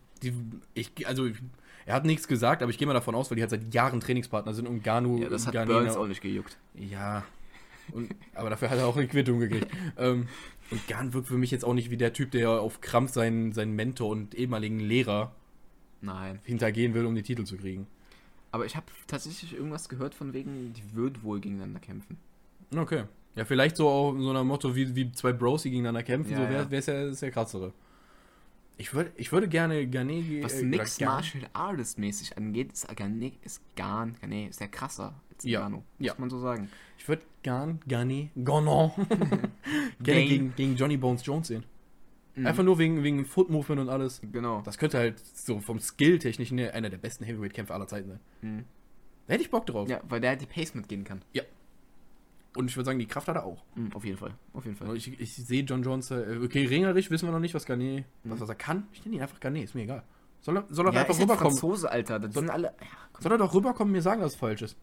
hat nichts gesagt, aber ich gehe mal davon aus, weil die halt seit Jahren Trainingspartner sind und Ngannou... Ja, das hat Ghanina- Burns auch nicht gejuckt. Ja, aber dafür hat er auch eine Quittung gekriegt. Und Gahn wirkt für mich jetzt auch nicht wie der Typ, der auf Krampf seinen Mentor und ehemaligen Lehrer Nein. hintergehen will, um den Titel zu kriegen. Aber ich habe tatsächlich irgendwas gehört von wegen, die würden wohl gegeneinander kämpfen. Okay. Ja, vielleicht so auch in so einem Motto wie zwei Bros, die gegeneinander kämpfen, Ja, so ja. wäre es ja das krassere. Ich würde gerne Gane... Was Mixed Martial Artist mäßig angeht, ist Gane ist der krasser als Ja. Ngannou. Ja. Muss man so sagen. Ich würde Gane gerne gegen Johnny Bones Jones sehen. Einfach nur wegen Foot Movement und alles. Genau. Das könnte halt so vom Skill-technisch einer der besten Heavyweight-Kämpfer aller Zeiten sein. Da hätte ich Bock drauf. Ja, weil der halt die Pace mitgehen kann. Und ich würde sagen, die Kraft hat er auch. Auf jeden Fall. Auf jeden Fall. Ich sehe John Jones, okay, ringerisch wissen wir noch nicht, was Garnet, was er kann. Ich nenne ihn einfach Garnet, ist mir egal. Soll er doch Ja, einfach ist halt rüberkommen? Franzose, Alter. Das sind alle... Ja, komm. Soll er doch rüberkommen und mir sagen, dass es falsch ist?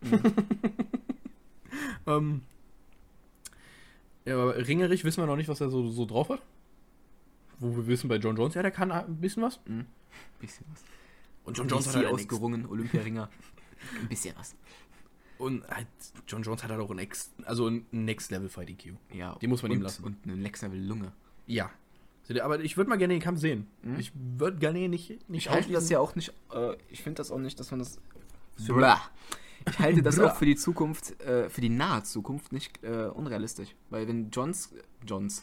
Ja, aber ringerisch wissen wir noch nicht, was er so drauf hat. Wo wir wissen bei John Jones, ja, der kann ein bisschen was. Bisschen was. Und John Jones hat halt nichts. ausgerungen, Olympiaringer. Ein bisschen was. Und halt, John Jones hat halt auch ein Next-Level-Fight-EQ. Ja. Die muss man ihm lassen. Und eine Next-Level-Lunge. Ja. Aber ich würde mal gerne den Kampf sehen. Ich würde gerne nicht Ich halte das ausschließen. ja auch nicht, ich finde das auch nicht, dass man das... Ich halte das auch für die Zukunft, für die nahe Zukunft nicht unrealistisch. Weil wenn John Jones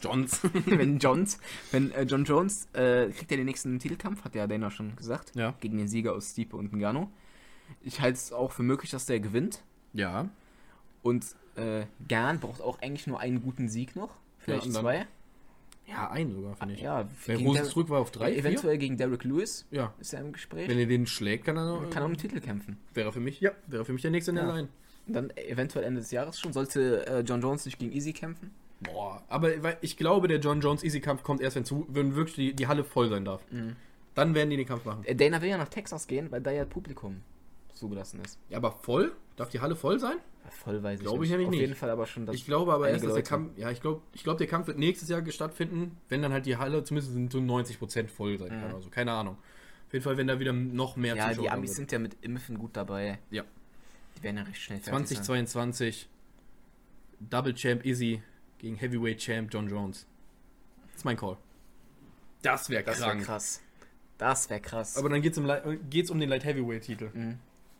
kriegt er den nächsten Titelkampf, hat ja Dana schon gesagt, Ja. gegen den Sieger aus Stipe und Ngannou. Ich halte es auch für möglich, dass der gewinnt. Ja. Und Gern braucht auch eigentlich nur einen guten Sieg noch. Vielleicht und dann- 2. Ja, einen sogar, finde ich. Ja, Wenn gegen Rose zurück war auf 3, 4. eventuell gegen Derrick Lewis Ja. ist er im Gespräch. Wenn er den schlägt, kann er Kann auch um den Titel kämpfen. wäre für mich der nächste in der Ja. Line. Und dann eventuell Ende des Jahres schon. Sollte John Jones nicht gegen Easy kämpfen. Boah, aber ich glaube, der John Jones Easy-Kampf kommt erst, wenn wirklich die Halle voll sein darf. Dann werden die den Kampf machen. Dana will ja nach Texas gehen, weil da ja Publikum zugelassen ist. Ja, aber voll? Darf die Halle voll sein? Voll weiß ich Glaube ich nämlich Auf nicht. jeden Fall aber schon, dass Ich glaube aber erst, einige dass der Leute- Kampf, ich glaube, der Kampf wird nächstes Jahr stattfinden, wenn dann halt die Halle zumindest so 90% voll sein kann. Also keine Ahnung. Auf jeden Fall, wenn da wieder noch mehr Ja, die kommen Amis wird. sind ja mit Impfen gut dabei. Ja. Die werden ja recht schnell fertig sein. 2022 Double Champ Izzy gegen Heavyweight Champ John Jones. Das ist mein Call. Das wäre Das wäre krank. krass. Das wäre krass. Aber dann geht's um den Light Heavyweight Titel. Mhm.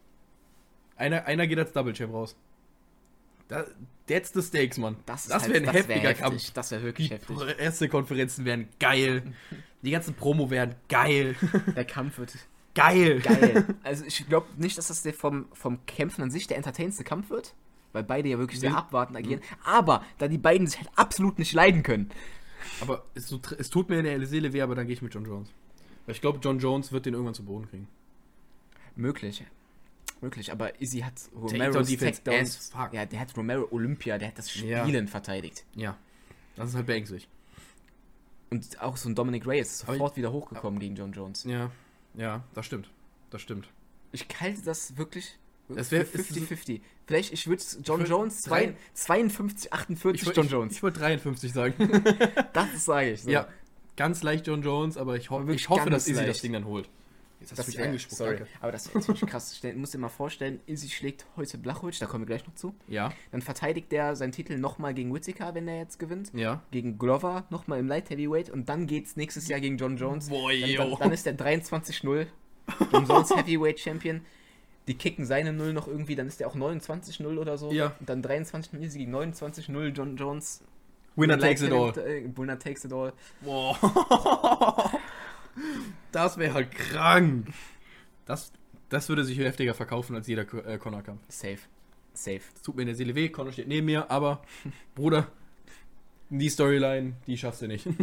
Einer geht als Double Champ raus. That's the stakes, Mann. Das wäre ein heftiger heftig. Kampf. Das wäre wirklich Die heftig. Pressekonferenzen wären geil. Die ganzen Promo wären geil. Der Kampf wird Geil. geil. Also ich glaube nicht, dass das vom Kämpfen an sich der entertainste Kampf wird, weil beide ja wirklich sehr Nee. abwartend agieren. Aber da die beiden sich halt absolut nicht leiden können. Aber es tut mir in der Seele weh, aber dann gehe ich mit John Jones. Weil ich glaube, John Jones wird den irgendwann zu Boden kriegen. Möglich, aber Izzy hat Takedown Defense as fuck. Ja, der hat Romero Olympia, der hat das Ja. Spielen verteidigt. Ja. Das ist halt beängstigend. Und auch so ein Dominic Reyes ist Aber sofort wieder hochgekommen gegen John Jones. Ja, das stimmt. Das stimmt. Ich halte das wirklich Das wär- für 50-50. Vielleicht, ich würde John würd Jones 52, 48 John Jones. Ich wollte 53 sagen. Das sage ich. So. Ja, ganz leicht John Jones, aber ich hoffe, Wirklich dass ganz Izzy das leicht. Ding dann holt. Jetzt hast Das du mich wär- angesprochen. sorry. Danke. Aber das ist wirklich krass. Du musst dir mal vorstellen, Izzy schlägt heute Blachowicz, da kommen wir gleich noch zu. Ja, Dann verteidigt der seinen Titel nochmal gegen Whittaker, wenn er jetzt gewinnt. ja. Gegen Glover nochmal im Light Heavyweight und dann geht's nächstes Jahr gegen John Jones. Boah, Dann ist der 23-0. John Jones Heavyweight Champion. Die kicken seine 0 noch irgendwie, dann ist der auch 29-0 oder so. Ja. Und dann 23-0 Izzy gegen 29-0 John Jones. Winner takes it all. Winner takes it all. Boah. Das wäre halt krank. Das würde sich heftiger verkaufen als jeder Conor-Kampf. Safe. Es tut mir in der Seele weh, Conor steht neben mir, aber Bruder, die Storyline, die schaffst du nicht.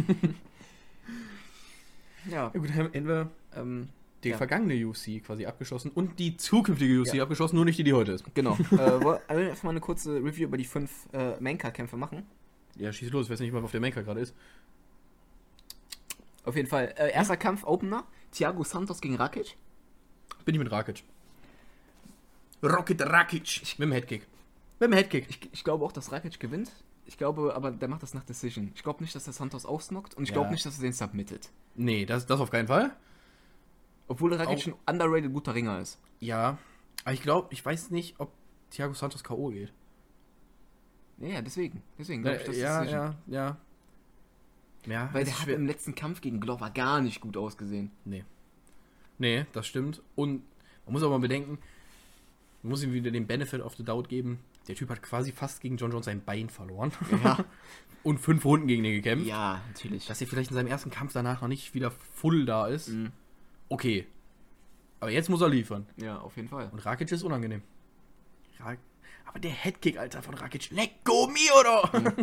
Ja. Ja gut, hätten wir die Ja. vergangene UFC quasi abgeschlossen und die zukünftige UFC abgeschlossen, nur nicht die heute ist. Genau. Wollen wir einfach mal eine kurze Review über die 5 Main-Card-Kämpfe machen? Ja, schieß los, ich weiß nicht mal, auf der Maincard gerade ist. Auf jeden Fall. Erster Kampf, Opener. Thiago Santos gegen Rakic. Bin ich mit Rakic. Rocket Rakic. Mit dem Headkick. Ich glaube auch, dass Rakic gewinnt. Ich glaube, aber der macht das nach Decision. Ich glaube nicht, dass der Santos ausnockt und ich Ja. glaube nicht, dass er den submittet. Nee, das auf keinen Fall. Obwohl Rakic ein underrated guter Ringer ist. Ja, aber ich weiß nicht, ob Thiago Santos K.O. geht. Ja, deswegen glaube ich, dass Ja. Decision. Ja, Weil das der ist hat schwer. im letzten Kampf gegen Glover gar nicht gut ausgesehen. Nee, das stimmt. Und man muss aber mal bedenken, man muss ihm wieder den Benefit of the Doubt geben. Der Typ hat quasi fast gegen John Jones sein Bein verloren. Ja. Und 5 Runden gegen den gekämpft. Ja, natürlich. Dass er vielleicht in seinem ersten Kampf danach noch nicht wieder full da ist. Mhm. Okay. Aber jetzt muss er liefern. Ja, auf jeden Fall. Und Rakic ist unangenehm. Aber der Headkick, Alter, von Rakic. Lecco mio, oder?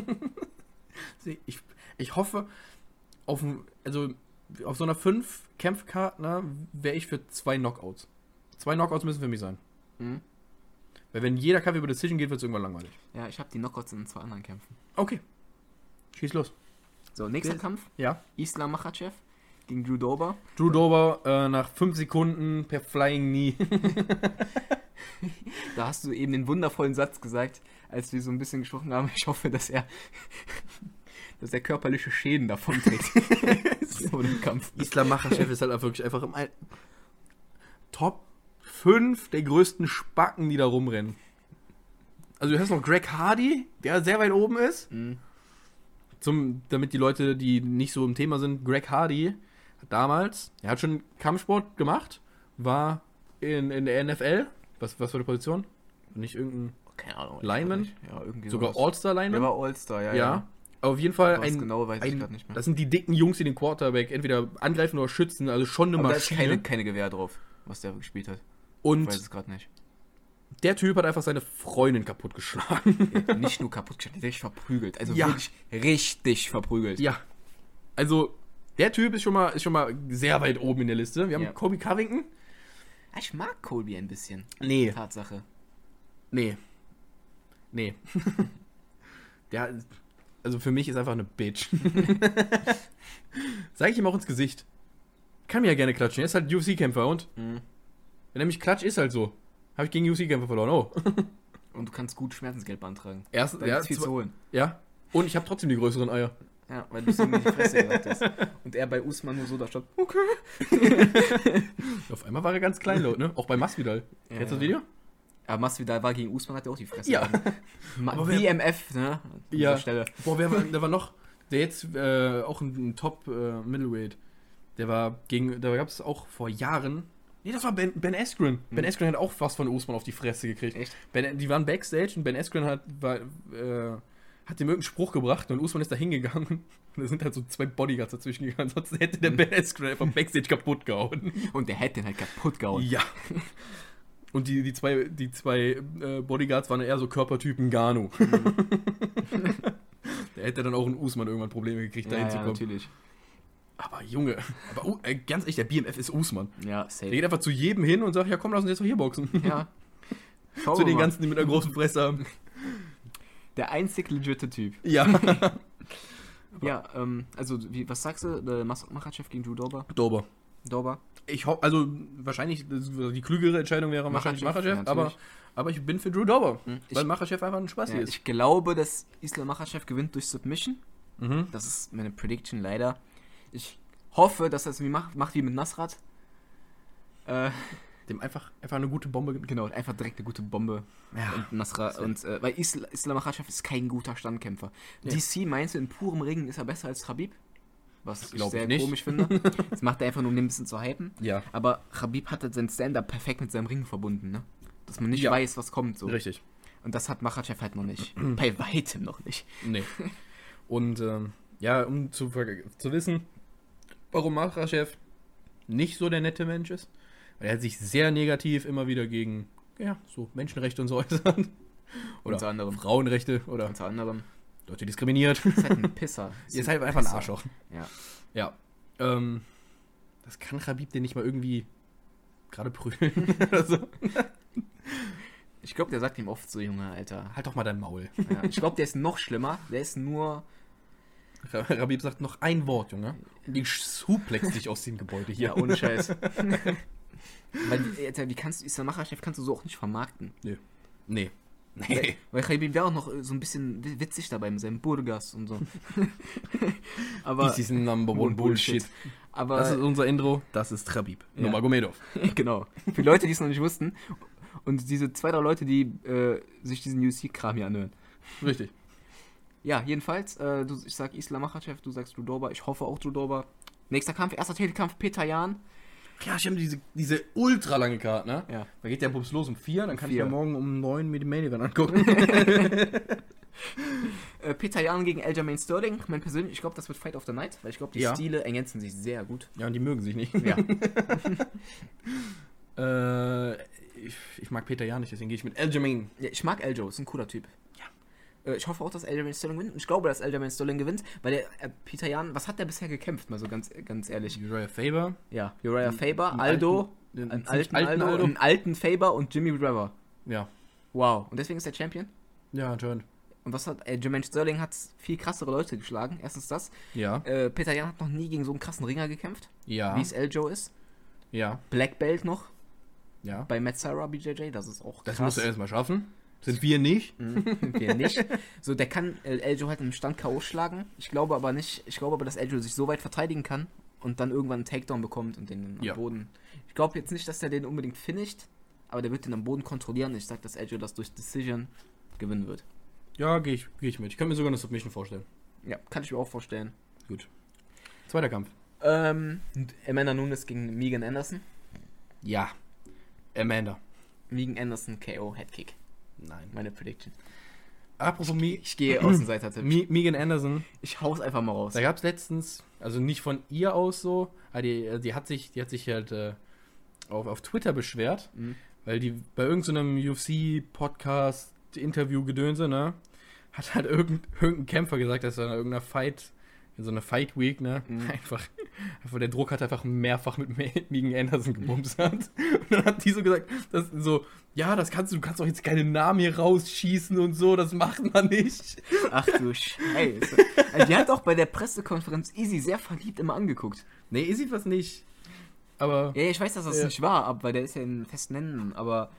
Ich hoffe, auf so einer 5-Kämpfkarte wäre ich für 2 Knockouts. 2 Knockouts müssen für mich sein. Mhm. Weil wenn jeder Kampf über Decision geht, wird es irgendwann langweilig. Ja, ich habe die Knockouts in 2 anderen Kämpfen. Okay. Schieß los. So, nächster Wer- Kampf. Ja. Islam Makhachev gegen Drew Dober. Drew Dober nach 5 Sekunden per Flying Knee. Da hast du eben den wundervollen Satz gesagt, als wir so ein bisschen gesprochen haben. Ich hoffe, dass er körperliche Schäden davon trägt. So im Kampf. Islam Makhachev ist halt wirklich einfach im Top 5 der größten Spacken, die da rumrennen. Also du hast noch Greg Hardy, der sehr weit oben ist. Mhm. Damit die Leute, die nicht so im Thema sind, Greg Hardy hat damals, er hat schon Kampfsport gemacht, war in der NFL. Was für eine Position? Nicht irgendein, Keine Ahnung. Lineman? Ich weiß nicht. Ja, irgendwie sogar sowas. All-Star-Lineman? Der war All-Star, ja. Ja. Aber auf jeden Fall Was genau weiß ich gerade nicht mehr. das sind die dicken Jungs, die den Quarterback entweder angreifen oder schützen, also schon eine Aber da ist Maschine. keine Gewehr drauf, was der gespielt hat. Und Ich weiß es gerade nicht. der Typ hat einfach seine Freundin kaputtgeschlagen. Nicht nur kaputt geschlagen, richtig verprügelt. Also Ja. wirklich richtig verprügelt. Ja. Also, der Typ ist schon mal sehr weit oben in der Liste. Wir haben Ja. Colby Covington. Ich mag Colby ein bisschen. Nee. Tatsache. Nee. Der, also für mich ist einfach eine Bitch. Sag ich ihm auch ins Gesicht. Kann mir ja gerne klatschen. Er ist halt UFC-Kämpfer und wenn er mich klatscht, ist halt so. Habe ich gegen UFC-Kämpfer verloren. Oh. Und du kannst gut Schmerzensgeld beantragen. Erst, Da gibt's viel zu holen. Ja. Und ich habe trotzdem die größeren Eier. Ja, weil du es ihm in die Fresse gesagt hast. Und er bei Usman nur so da stand. Okay. Auf einmal war er ganz kleinlaut, ne? Auch bei Masvidal. Ja, Kennst du das ja. Video? Aber Masvidal war gegen Usman, hat er auch die Fresse. Ja. Aber wer- BMF, ne? An Ja. dieser Stelle. Boah, der war noch, der jetzt auch ein Top Middleweight. Da gab es auch vor Jahren. Nee, das war Ben Askren. Ben Askren hat auch was von Usman auf die Fresse gekriegt. Echt? Die waren Backstage und Ben Askren hat dem irgendeinen Spruch gebracht und Usman ist da hingegangen. Und da sind halt so 2 Bodyguards dazwischen gegangen, sonst hätte der Ben Askren einfach Backstage kaputt gehauen. Und der hätte den halt kaputt gehauen. Ja. Und die zwei Bodyguards waren eher so Körpertypen Gano. Der hätte dann auch in Usman irgendwann Probleme gekriegt, da Ja, hinzukommen. natürlich. Aber Junge, ganz ehrlich, der BMF ist Usman. Ja, Der safe. geht einfach zu jedem hin und sagt, ja komm, lass uns jetzt doch hier boxen. Ja. Schau Zu den mal. ganzen, die mit einer großen Fresse haben. Der einzig legitime Typ. Ja. Ja, also, was sagst du? Der Makhachev gegen Drew Dober? Dober. Ich hoffe, also wahrscheinlich die klügere Entscheidung wäre wahrscheinlich Makhachev, Makhachev, ja, aber, natürlich. aber ich bin für Drew Dober, Ich- weil Makhachev einfach ein Spaß Ja, ist. ich glaube, dass Islam Makhachev gewinnt durch Submission. Mhm. Das ist meine Prediction leider. Ich hoffe, dass er es macht wie mit Nasrat. Dem einfach eine gute Bombe gibt. Genau, einfach direkt eine gute Bombe. Ja. Und Nasrat. Und, weil Islam Makhachev ist kein guter Standkämpfer. Nee. DC meinst du, in purem Ringen ist er besser als Khabib? Was ich glaub sehr ich nicht. komisch finde. Das macht er einfach nur, um den ein bisschen zu hypen. Ja. Aber Khabib hat halt sein Stand-up perfekt mit seinem Ring verbunden, ne? Dass man nicht Ja. weiß, was kommt. So. Richtig. Und das hat Makhachev halt noch nicht. Bei weitem noch nicht. Nee. Und ja, um zu wissen, warum Makhachev nicht so der nette Mensch ist, weil er sich sehr negativ immer wieder gegen so Menschenrechte und so äußert. Oder Unter anderem. Frauenrechte oder Unter anderem. Leute diskriminiert. Ist halt ein Pisser. Ihr seid einfach ein Arschloch. Ja. Ja. Das kann Khabib denn nicht mal irgendwie gerade prügeln oder so. Ich glaube, der sagt ihm oft so, Junge, Alter. Halt doch mal dein Maul. Ja. Ich glaube, der ist noch schlimmer. Der ist nur... Khabib sagt noch ein Wort, Junge. Und ich suplex dich aus dem Gebäude hier. Ja, ohne Scheiß. Weil, Alter, wie kannst du Islam Makhachev kannst du so auch nicht vermarkten. Nee. Weil Khabib wäre auch noch so ein bisschen witzig dabei mit seinem Burgas und so. Aber, Das ist ein Number One Bullshit. aber Das ist unser Intro. Das ist Khabib. Ja. Nurmagomedov. genau. Für Leute, die es noch nicht wussten. Und diese 2, 3 Leute, die sich diesen UC-Kram hier anhören. Richtig. Ja, jedenfalls, ich sag Islam Makhachev, du sagst Drew Dober. Ich hoffe auch Drew Dober. Nächster Kampf, erster Titelkampf, Peter Yan. Ja, ich habe diese ultra lange Karte, ne? Ja. Da geht der Bums los um 4, dann kann ich 4. ja morgen um 9 mir die Main Event angucken. Peter Yan gegen Aljamain Sterling. Ich glaube, das wird Fight of the Night, weil ich glaube, die Ja. Stile ergänzen sich sehr gut. Ja, und die mögen sich nicht. Ja. Ich mag Peter ja nicht, deswegen gehe ich mit Aljamain. Ja, ich mag Eljo, ist ein cooler Typ. Ja. Ich hoffe auch, dass Aljamain Sterling gewinnt. Und ich glaube, dass Aljamain Sterling gewinnt, weil der Peter Yan, was hat der bisher gekämpft? Mal so ganz ehrlich. Uriah Faber. Ja, Uriah Faber, einen Aldo, alten- einen ziemlich alten Aldo, einen alten Faber und Jimmy Trevor. Ja. Wow. Und deswegen ist er Champion. Ja, anscheinend. Und was hat Aljamain Sterling hat viel krassere Leute geschlagen. Erstens das. Ja. Peter Yan hat noch nie gegen so einen krassen Ringer gekämpft, Ja. wie es Eljo ist. Ja. Black Belt noch Ja. bei Matt Serra, BJJ, das ist auch krass. Das musst du erstmal schaffen. Sind wir nicht. Sind wir nicht. So, der kann Eljo halt im Stand K.O. schlagen. Ich glaube aber, dass Eljo sich so weit verteidigen kann und dann irgendwann einen Takedown bekommt und den Ja. am Boden. Ich glaube jetzt nicht, dass er den unbedingt finisht, aber der wird den am Boden kontrollieren. Ich sag, dass Eljo das durch Decision gewinnen wird. Ja, gehe ich mit. Ich kann mir sogar eine Submission vorstellen. Ja, kann ich mir auch vorstellen. Gut. Zweiter Kampf. Amanda Nunes gegen Megan Anderson. Ja. Amanda. Megan Anderson KO Headkick. Nein. Meine Prediction. Apropos Ich gehe Außenseiter-Tipp. Megan Anderson. Ich hau's einfach mal raus. Da gab es letztens, also nicht von ihr aus so, aber die hat sich halt auf Twitter beschwert, Weil die bei irgendeinem UFC-Podcast-Interview-Gedönse, ne, hat halt irgendein Kämpfer gesagt, dass er in irgendeiner Fight, in so einer Fight Week, ne, einfach der Druck hat einfach mehrfach mit Megan Anderson gebumst hat. Und dann hat die so gesagt, dass so, ja, du kannst doch jetzt keine Namen hier rausschießen und so, das macht man nicht. Ach du Scheiße. Also die hat auch bei der Pressekonferenz Izzy sehr verliebt immer angeguckt. Nee, Izzy was nicht. Aber. Ja, ich weiß, dass das Ja. nicht war, weil der ist ja in festen Händen, aber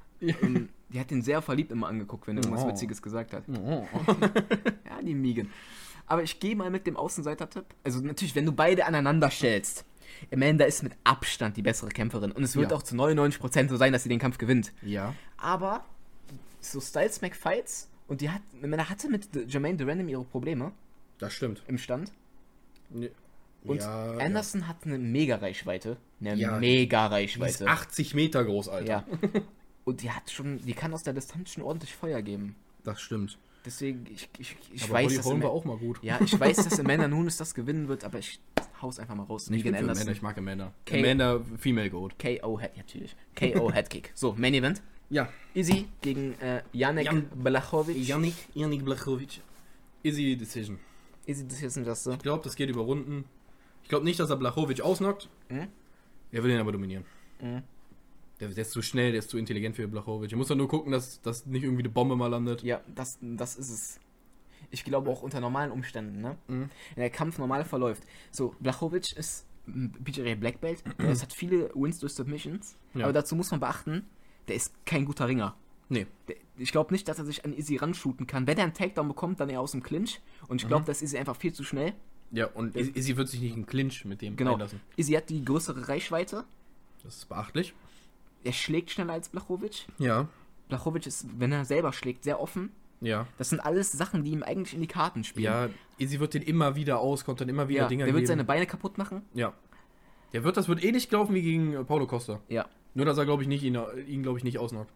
die hat den sehr verliebt immer angeguckt, wenn er irgendwas Oh. Witziges gesagt hat. Oh. Ja, die Megan. Aber ich gehe mal mit dem Außenseiter-Tipp. Also natürlich, wenn du beide aneinander stellst. Amanda ist mit Abstand die bessere Kämpferin. Und es wird Ja. auch zu 99% so sein, dass sie den Kampf gewinnt. Ja. Aber so Styles make Fights und Amanda hatte mit Jermaine Durandam ihre Probleme Das stimmt. im Stand. Nee. Und ja, Anderson hat eine Mega-Reichweite. Eine Ja. Die ist Mega-Reichweite. 80 Meter groß, Alter. Ja. Und die kann aus der Distanz schon ordentlich Feuer geben. Das stimmt. Deswegen, ich Aber weiß, Holly dass Holm war auch mal gut. ja, ich weiß, dass Amanda Nunes das gewinnen wird, aber ich hau's einfach mal raus. Ich bin Megan für Anderson. Amanda, ich mag Amanda. Okay. Amanda, Female Goat. KO Head, natürlich. KO Headkick. So, Main Event. Ja. Izzy gegen Janek Blachowicz. Janik Blachowicz. Easy Decision. Izzy, das ist das so. Ich glaube, das geht über Runden. Ich glaube nicht, dass er Blachowicz ausnockt. Mhm. Er will ihn aber dominieren. Mhm. Der ist zu schnell, der ist zu intelligent für Blachowicz. Er muss doch nur gucken, dass nicht irgendwie eine Bombe mal landet. Ja, das ist es. Ich glaube auch unter normalen Umständen, ne? Mhm. Wenn der Kampf normal verläuft. So, Blachowicz ist ein BJJ Black Belt. Der hat viele Wins durch Submissions. Ja. Aber dazu muss man beachten, der ist kein guter Ringer. Nee. Ich glaube nicht, dass er sich an Izzy ranshooten kann. Wenn er einen Takedown bekommt, dann eher aus dem Clinch. Und ich glaube, das ist einfach viel zu schnell. Ja, und Izzy wird sich nicht in Clinch mit dem Genau. einlassen. Izzy hat die größere Reichweite. Das ist beachtlich. Er schlägt schneller als Blachowicz. Ja. Blachowicz ist, wenn er selber schlägt, sehr offen. Ja. Das sind alles Sachen, die ihm eigentlich in die Karten spielen. Ja, Izzy wird den immer wieder auskontern, immer wieder ja, Dinger der wird geben. seine Beine kaputt machen. Ja. Das wird ähnlich laufen wie gegen Paulo Costa. Ja. Nur, dass er, glaube ich, ihn glaube ich, nicht ausnockt.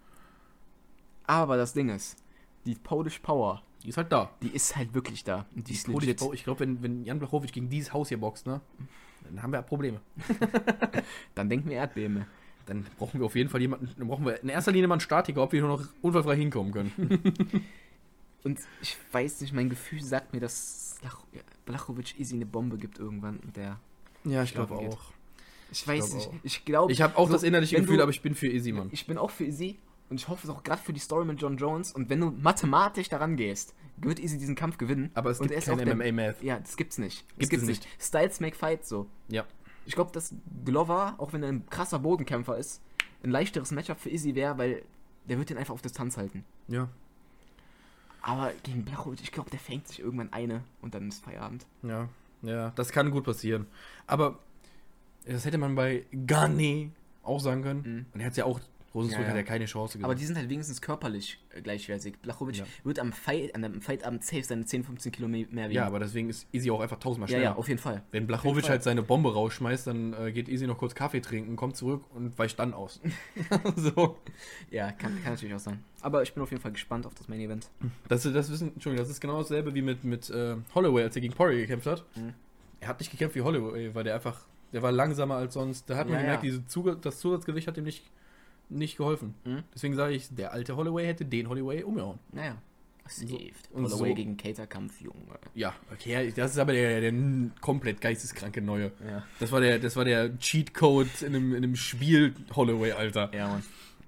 Aber das Ding ist, die Polish Power, Die ist halt da. die ist halt wirklich da. Und die ist Polish legit. Power, ich glaube, wenn Jan Blachowicz gegen dieses Haus hier boxt, ne, dann haben wir Probleme. Dann denken wir Erdbeben. Dann brauchen wir auf jeden Fall dann brauchen wir in erster Linie mal einen Statiker, ob wir nur noch unfallfrei hinkommen können. Und ich weiß nicht, mein Gefühl sagt mir, dass Blachowicz Izzy eine Bombe gibt irgendwann. Und der, Ja, ich glaube auch. auch. Ich weiß glaub nicht. auch. Ich glaube. Ich habe auch das innerliche wenn Gefühl, du- aber ich bin für Izzy, Mann. Ich bin auch für Izzy. Und ich hoffe es auch gerade für die Story mit John Jones. Und wenn du mathematisch daran gehst, wird Izzy diesen Kampf gewinnen. Aber es und gibt er ist kein auch der- MMA-Math. Ja, das gibt's nicht. Das Gibt gibt's es nicht. Styles make fight so. Ja. Ich glaube, dass Glover, auch wenn er ein krasser Bodenkämpfer ist, ein leichteres Matchup für Izzy wäre, weil der wird ihn einfach auf Distanz halten. Ja. Aber gegen Blachowicz, ich glaube, der fängt sich irgendwann eine und dann ist Feierabend. Ja. Ja, das kann gut passieren. Aber das hätte man bei Gane auch sagen können. Mhm. Und er hat ja auch, Rosenstruck Ja, hat ja. ja keine Chance Aber die sind halt wenigstens körperlich gleichwertig. Blachowicz Ja. wird an einem Fightabend safe seine 10, 15 Kilo mehr wiegen. Ja, aber deswegen ist Izzy auch einfach tausendmal ja, schneller. ja, auf jeden Fall. Wenn Auf Blachowicz jeden Fall. halt seine Bombe rausschmeißt, dann geht Izzy noch kurz Kaffee trinken, kommt zurück und weicht dann aus. So. Ja, kann natürlich auch sein. Aber ich bin auf jeden Fall gespannt auf das Main Event. Das ist genau dasselbe wie mit Holloway, als er gegen Poirier gekämpft hat. Mhm. Er hat nicht gekämpft wie Holloway, weil der war langsamer als sonst. Da hat man Ja, gemerkt, ja. das Zusatzgewicht hat ihm nicht geholfen. Mhm. Deswegen sage ich, der alte Holloway hätte den Holloway umgehauen. Naja. Saved. und Holloway so. gegen Cater-Kampf, Junge. Ja, okay, das ist aber der komplett geisteskranke Neue. Ja. Das war der Cheatcode in einem Spiel Holloway, Alter. Ja, Mann.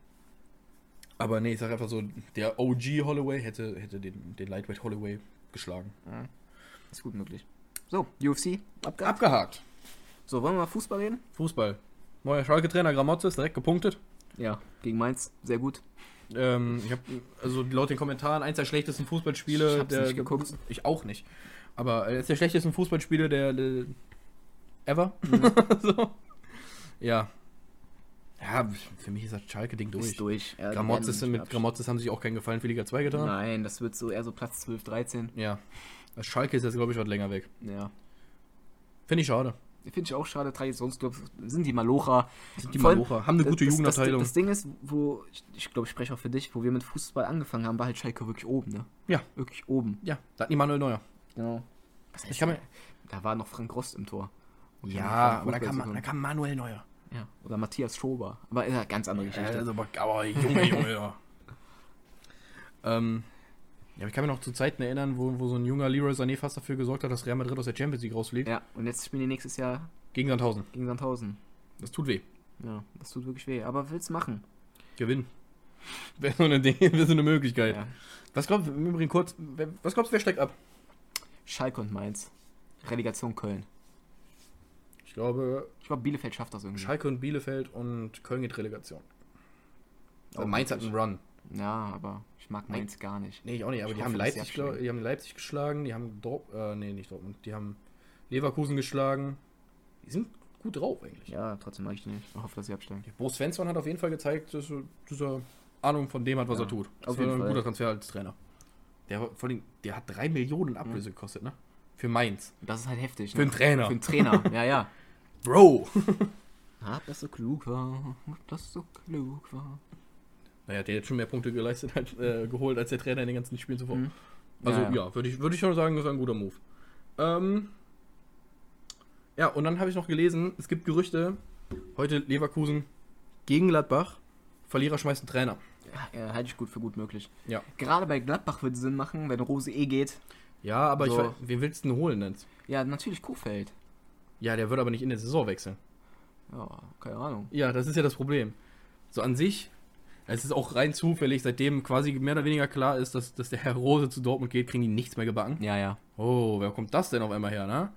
Aber nee, ich sag einfach so, der OG Holloway hätte den Lightweight Holloway geschlagen. Ja. Ist gut möglich. So, UFC, abgehakt. Abgehakt. So, wollen wir mal Fußball reden? Fußball. Neuer Schalke-Trainer Gramozis ist direkt gepunktet. Ja, gegen Mainz, sehr gut. Ich habe, also laut den Kommentaren, eins der schlechtesten Fußballspiele. Ich hab's nicht geguckt. Ich auch nicht. Aber er ist der schlechtesten Fußballspiele der ever. So. Ja. Ja, für mich ist das Schalke-Ding durch. Ist durch. Ja, Mit Gramozis haben sich auch keinen Gefallen für Liga 2 getan. Nein, das wird so eher so Platz 12, 13. Ja. Das Schalke ist jetzt, glaube ich, was länger weg. Ja. Finde ich schade. Finde ich auch schade, Traditionsclub sind die Malocher. Die Vor allem, Malocher haben eine gute das Jugendabteilung. Ding ist, ich glaube, ich spreche auch für dich, wo wir mit Fußball angefangen haben, war halt Schalke wirklich oben, ne? Ja. Wirklich oben. Ja, da hat die Manuel Neuer. Genau. Was heißt Ich kann mir, da war noch Frank Rost im Tor. ja, aber da kam Manuel Neuer. Ja. Oder Matthias Schober. Aber ist ja ganz andere Geschichte. Aber Junge, ja. Ja, ich kann mir noch zu Zeiten erinnern, wo so ein junger Leroy Sané fast dafür gesorgt hat, dass Real Madrid aus der Champions League rausfliegt. Ja, und jetzt spielen die nächstes Jahr Gegen Sandhausen. gegen Sandhausen. Das tut weh. Ja, das tut wirklich weh. Aber willst machen? Gewinnen. Wäre so eine Möglichkeit. Ja. Was glaubst du, im Übrigen kurz, was glaubst du, wer steigt ab? Schalke und Mainz. Relegation Köln. Ich glaube, Ich glaube, Bielefeld schafft das irgendwie. Schalke und Bielefeld und Köln geht Relegation. Auch Also Mainz hat möglich. einen Run. Ja, aber ich mag Mainz gar nicht. Nee, ich auch nicht, aber Ich die hoffe, haben dass sie Leipzig, absteigen. die haben Leipzig geschlagen, die haben nicht Dortmund, die haben Leverkusen geschlagen. Die sind gut drauf eigentlich. Ja, trotzdem mag ich die nicht. Ich hoffe, dass sie absteigen. Bo Svensson hat auf jeden Fall gezeigt, dass er Ahnung von dem hat, was Ja, er tut. Das auf war jeden ein Fall. guter Transfer als Trainer. Der hat 3 Millionen Ablöse gekostet, ne? Für Mainz. Das ist halt heftig. Für einen Trainer. Für einen Trainer, ja, ja. Bro! Dass so klug war. Dass so klug war. Naja, der hat schon mehr Punkte geleistet, geholt als der Trainer in den ganzen Spielen zuvor. Mhm. Also Ja, ja. ja, würde ich schon sagen, das ist ein guter Move. Ja, und dann habe ich noch gelesen, es gibt Gerüchte, heute Leverkusen gegen Gladbach, Verlierer schmeißt einen Trainer. Ja, halte ich für gut möglich. Ja. Gerade bei Gladbach würde es Sinn machen, wenn Rose geht. Ja, aber So. wen willst du denn holen jetzt? Ja, natürlich Kofeld. Ja, der wird aber nicht in der Saison wechseln. Ja, keine Ahnung. Ja, das ist ja das Problem. So an sich, es ist auch rein zufällig, seitdem quasi mehr oder weniger klar ist, dass der Herr Rose zu Dortmund geht, kriegen die nichts mehr gebacken. Ja, ja. Oh, wer kommt das denn auf einmal her, ne?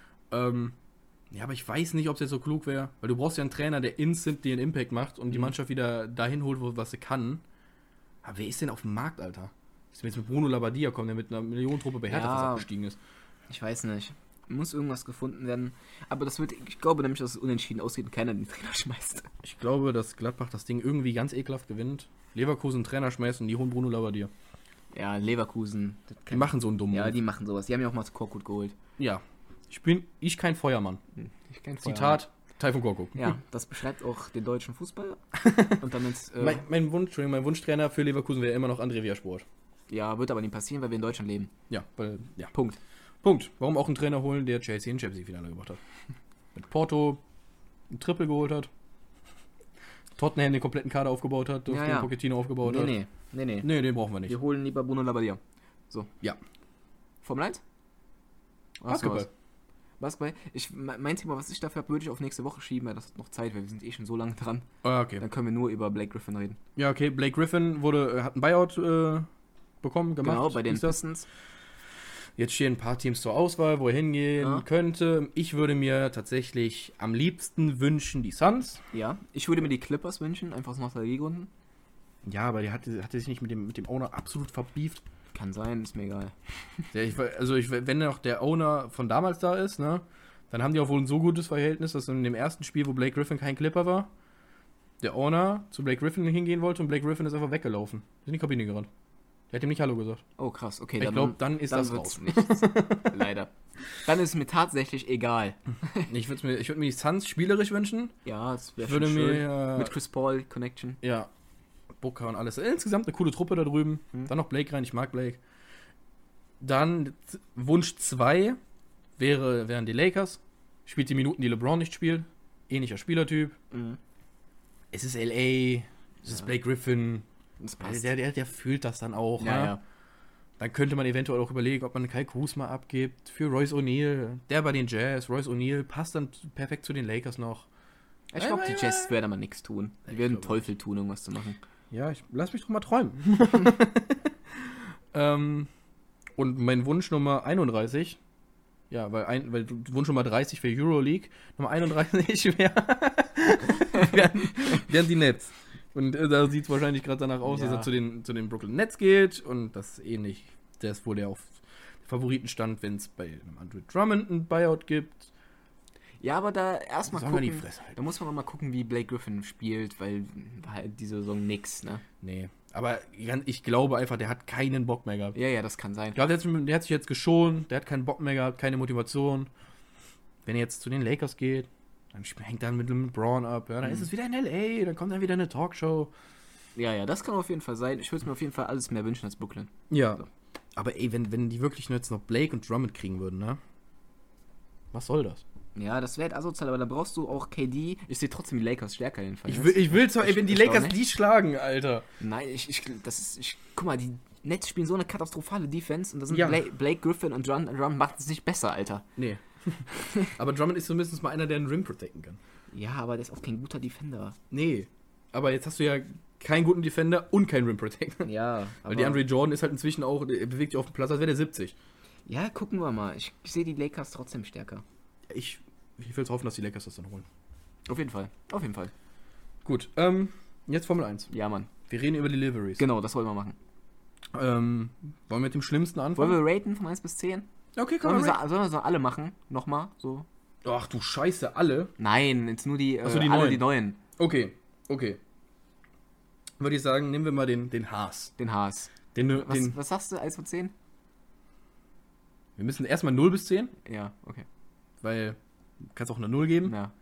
Ja, aber ich weiß nicht, ob es jetzt so klug wäre, weil du brauchst ja einen Trainer, der instant den Impact macht und die Mannschaft wieder dahin holt, was sie kann. Aber wer ist denn auf dem Markt, Alter? Ist jetzt mit Bruno Labbadia kommen, der mit einer Millionentruppe bei Hertha Ja. fast abgestiegen ist. Ich weiß nicht. Muss irgendwas gefunden werden. Aber ich glaube nämlich, dass es unentschieden ausgeht und keiner den Trainer schmeißt. Ich glaube, dass Gladbach das Ding irgendwie ganz ekelhaft gewinnt. Leverkusen einen Trainer schmeißt und die holen Bruno Labbadia. Ja, Leverkusen. Die machen so einen dummen Ja, Move. die machen sowas. Die haben ja auch mal zu Korkut geholt. Ja. Ich bin kein Feuermann. Ich kenn Zitat, Taifun Korkut. Ja, das beschreibt auch den deutschen Fußball. Und dann ist, Mein Wunschtrainer für Leverkusen wäre immer noch André Viasport. ja, wird aber nicht passieren, weil wir in Deutschland leben. Ja, ja. Punkt. Warum auch einen Trainer holen, der Chelsea in Champions League-Finale gebracht hat? Mit Porto ein Triple geholt hat. Tottenham den kompletten Kader aufgebaut hat, durch Ja, den ja. Pochettino aufgebaut hat. Nee. Nee, den brauchen wir nicht. Wir holen lieber Bruno Labbadia. So. Ja. Formel 1? Basketball. Basketball. Mein Thema, was ich dafür habe, würde ich auf nächste Woche schieben, weil das hat noch Zeit, weil wir sind eh schon so lange dran. Ah, okay. Dann können wir nur über Blake Griffin reden. Ja, okay. Blake Griffin hat ein Buyout bekommen, gemacht. Genau, bei den Hieß das? Pistons. Jetzt stehen ein paar Teams zur Auswahl, wo er hingehen Ja. könnte. Ich würde mir tatsächlich am liebsten wünschen die Suns. Ja, ich würde mir die Clippers wünschen, einfach aus Nostalgiegründen. Ja, aber die hatte sich nicht mit dem Owner absolut verbieft. Kann sein, ist mir egal. Ja, wenn noch der Owner von damals da ist, ne, dann haben die auch wohl ein so gutes Verhältnis, dass in dem ersten Spiel, wo Blake Griffin kein Clipper war, der Owner zu Blake Griffin hingehen wollte und Blake Griffin ist einfach weggelaufen. Ist in die Kabine gerannt. Der hat ihm nicht Hallo gesagt. Oh, krass, okay. Ich glaube, dann ist das wird's raus. nichts. Leider. Dann ist es mir tatsächlich egal. Ich würde mir die Suns spielerisch wünschen. Ja, das Ich wäre würde schon schön. mir Mit Chris Paul Connection. ja, Booker und alles. Insgesamt eine coole Truppe da drüben. Mhm. Dann noch Blake rein, ich mag Blake. Dann Wunsch 2 wären die Lakers. Spielt die Minuten, die LeBron nicht spielt. Ähnlicher Spielertyp. Mhm. Es ist LA, es ist Ja. Blake Griffin. Das passt. Der fühlt das dann auch. ja, ne? ja. Dann könnte man eventuell auch überlegen, ob man Kai Kuzma abgibt für Royce O'Neal. Der bei den Jazz, Royce O'Neal, passt dann perfekt zu den Lakers noch. Ich glaube, die Jazz werden aber nichts tun. Die Ich werden glaube Teufel tun, irgendwas zu machen. Ja, lass mich doch mal träumen. Und mein Wunsch Nummer 31, ja, weil Wunsch Nummer 30 wäre Euroleague, Nummer 31 wären die Nets. Und da sieht es wahrscheinlich gerade danach aus, dass Ja. er zu den Brooklyn Nets geht und das ist ähnlich. Der ist wohl der auf Favoritenstand, wenn es bei einem Andre Drummond ein Buyout gibt. Ja, aber da erstmal Sollen wir die gucken. Fresse halten? Da muss man noch mal gucken, wie Blake Griffin spielt, weil war halt diese Saison nix, ne? Nee, aber ich glaube einfach, der hat keinen Bock mehr gehabt. Ja, ja, das kann sein. Ich glaube, der hat sich jetzt geschont, der hat keinen Bock mehr gehabt, keine Motivation. Wenn er jetzt zu den Lakers geht, dann hängt er mit dem Braun ab, ja, dann ist es wieder in L.A., dann kommt dann wieder eine Talkshow. Ja, ja, das kann auf jeden Fall sein. Ich würde mir auf jeden Fall alles mehr wünschen als Brooklyn. Ja. So. Aber ey, wenn die wirklich nur jetzt noch Blake und Drummond kriegen würden, ne? Was soll das? Ja, das wäre halt asozial, aber da brauchst du auch KD. Ich sehe trotzdem die Lakers stärker jedenfalls. Ich will zwar, ey, wenn die Lakers die schlagen, Alter. Nein, guck mal, die Nets spielen so eine katastrophale Defense und da sind Ja. Blake Griffin und Drummond macht es nicht besser, Alter. Nee. Aber Drummond ist zumindest mal einer, der einen Rim protecten kann. Ja, aber der ist auch kein guter Defender. Nee. Aber jetzt hast du ja keinen guten Defender und keinen Rim protector. Ja, Weil die Andre Jordan ist halt inzwischen auch, der bewegt sich auf dem Platz, als wäre der 70. Ja, gucken wir mal. Ich sehe die Lakers trotzdem stärker. Ich will hoffen, dass die Lakers das dann holen. Auf jeden Fall. Gut, jetzt Formel 1. Ja, Mann. Wir reden über Deliveries. Genau, das wollen wir machen. Wollen wir mit dem Schlimmsten anfangen? Wollen wir raten von 1 bis 10? Okay, Sollen wir so alle machen? Nochmal? So? Ach du Scheiße, alle? Nein, jetzt nur die, Ach so, die alle neuen. die neuen. Okay. Würde ich sagen, nehmen wir mal den Haas. Den Haas. Was sagst du, 1 von 10? Wir müssen erstmal 0 bis 10, Ja, okay. weil du kannst auch eine 0 geben. Ja,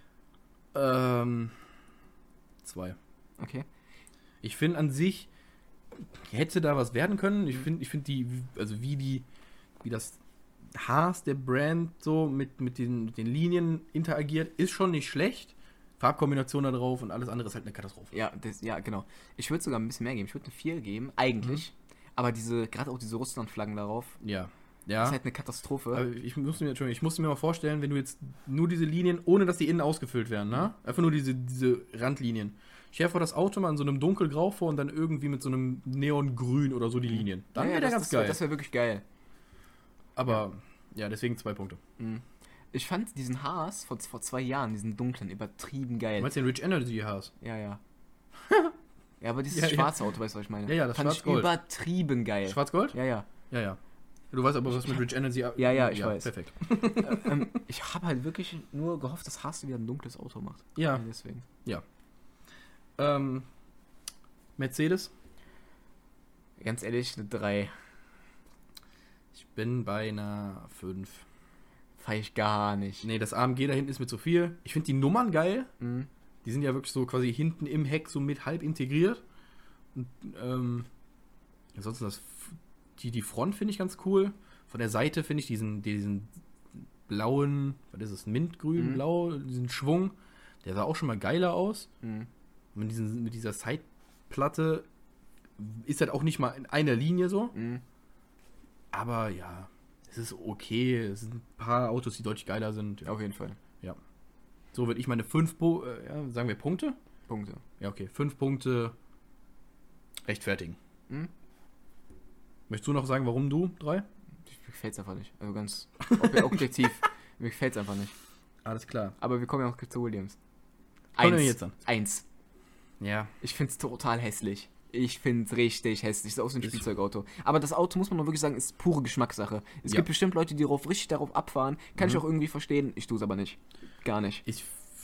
2. okay. Ich finde an sich, hätte da was werden können. Ich finde wie das Haas, der Brand, so mit den Linien interagiert, ist schon nicht schlecht. Farbkombination da drauf und alles andere ist halt eine Katastrophe. Ja, genau. Ich würde sogar ein bisschen mehr geben. Ich würde eine 4 geben, eigentlich. Aber gerade auch diese Russland-Flaggen darauf, Ja. ist halt eine Katastrophe. Aber ich musste mir mal vorstellen, wenn du jetzt nur diese Linien, ohne dass die innen ausgefüllt werden, ne? Einfach nur diese Randlinien. Stell dir vor, das Auto mal in so einem dunkelgrau vor und dann irgendwie mit so einem Neongrün oder so die Linien. Dann wäre der ganz geil. Das wäre wirklich geil. Aber, ja, deswegen 2 Punkte. Ich fand diesen Haas vor 2 Jahren, diesen dunklen, übertrieben geil. Du meinst den Rich Energy Haas? Ja. Ja, aber dieses Ja, schwarze Auto, weißt du, was ich meine? Ja, das fand ich Schwarz-Gold. übertrieben geil. Schwarz-Gold? Ja. Ja. Du weißt aber, was mit Rich Energy... Ja, ich weiß. Perfekt. Ich habe halt wirklich nur gehofft, dass Haas wieder ein dunkles Auto macht. Ja. Deswegen. Mercedes? Ganz ehrlich, eine 3. Ich bin bei einer 5. Feier ich gar nicht. Nee, das AMG da hinten ist mir zu viel. Ich finde die Nummern geil. Mhm. Die sind ja wirklich so quasi hinten im Heck so mit halb integriert. Und, ansonsten die Front finde ich ganz cool. Von der Seite finde ich diesen blauen, was ist es, Mintgrün, blau, diesen Schwung, der sah auch schon mal geiler aus. Mhm. Und mit dieser Sideplatte ist halt auch nicht mal in einer Linie so. Mhm. Aber ja, es ist okay. Es sind ein paar Autos, die deutlich geiler sind. Ja. Auf jeden Fall. So würde ich meine 5, sagen wir Punkte? Punkte. Ja, okay. 5 Punkte rechtfertigen. Mhm. Möchtest du noch sagen, warum du 3? Mir gefällt es einfach nicht. Also ganz objektiv. Mir gefällt es einfach nicht. Alles klar. Aber wir kommen ja noch zu Williams. Kommen wir jetzt an? 1. Ja. Ich finde es total hässlich. Ich finde es richtig hässlich. Das ist auch so ein Spielzeugauto. Aber das Auto, muss man noch wirklich sagen, ist pure Geschmackssache. Es gibt bestimmt Leute, die richtig darauf abfahren. Kann ich auch irgendwie verstehen. Ich tue es aber nicht. Gar nicht. Ich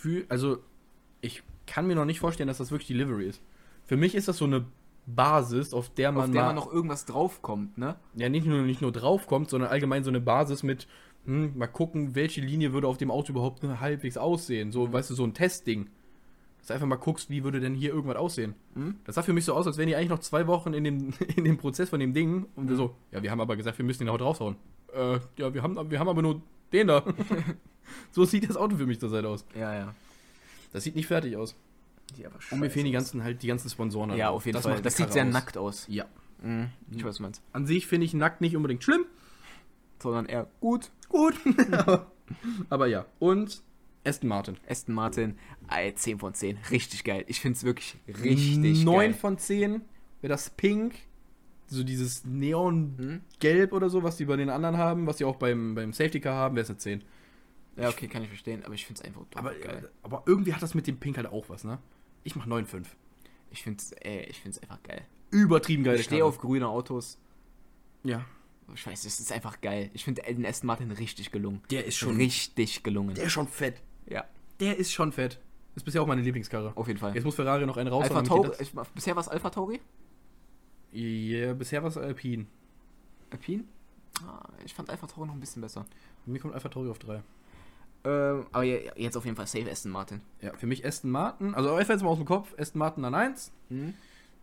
kann mir noch nicht vorstellen, dass das wirklich die Livery ist. Für mich ist das so eine Basis, auf der man noch irgendwas draufkommt, ne? Ja, nicht nur draufkommt, sondern allgemein so eine Basis mit, mal gucken, welche Linie würde auf dem Auto überhaupt halbwegs aussehen. So, weißt du, so ein Testding. Dass du einfach mal guckst, wie würde denn hier irgendwas aussehen. Das sah für mich so aus, als wären die eigentlich noch 2 Wochen in dem Prozess von dem Ding. Und so, ja, wir haben aber gesagt, wir müssen den auch draufhauen. Ja, wir haben aber nur den da. So sieht das Auto für mich zurzeit aus. Ja. Das sieht nicht fertig aus. Und mir fehlen die ganzen Sponsoren. Ja, auf jeden Fall. Das sieht sehr nackt aus. Ja. Ich weiß, was du meinst. An sich finde ich nackt nicht unbedingt schlimm. Sondern eher gut. Aber ja. Und Aston Martin. Aston Martin, 10 von 10. Richtig geil. Ich finde es wirklich richtig 9 geil. von 10 wäre das Pink. So dieses Neongelb oder so, was die bei den anderen haben, was die auch beim Safety Car haben, wäre es eine 10. Ja, okay, kann ich verstehen, aber ich finde es einfach geil. Aber irgendwie hat das mit dem Pink halt auch was, ne? Ich mach 9,5. Ich finde es einfach geil. Übertrieben geil. Ich stehe auf grüne Autos. Ja. Ich weiß, es ist einfach geil. Ich finde den Aston Martin richtig gelungen. Der ist schon richtig gelungen. Der ist schon fett. Ja. Der ist schon fett. Ist bisher auch meine Lieblingskarre. Auf jeden Fall. Jetzt muss Ferrari noch einen raus. Alpha Tauri, bisher war es Alpha Tauri? Ja, bisher war es Alpine. Alpine? Ich fand Alpha Tauri noch ein bisschen besser. Mir kommt Alpha Tauri auf 3. Aber jetzt auf jeden Fall safe Aston Martin. Ja, für mich Aston Martin. Also einfach jetzt mal aus dem Kopf. Aston Martin an 1.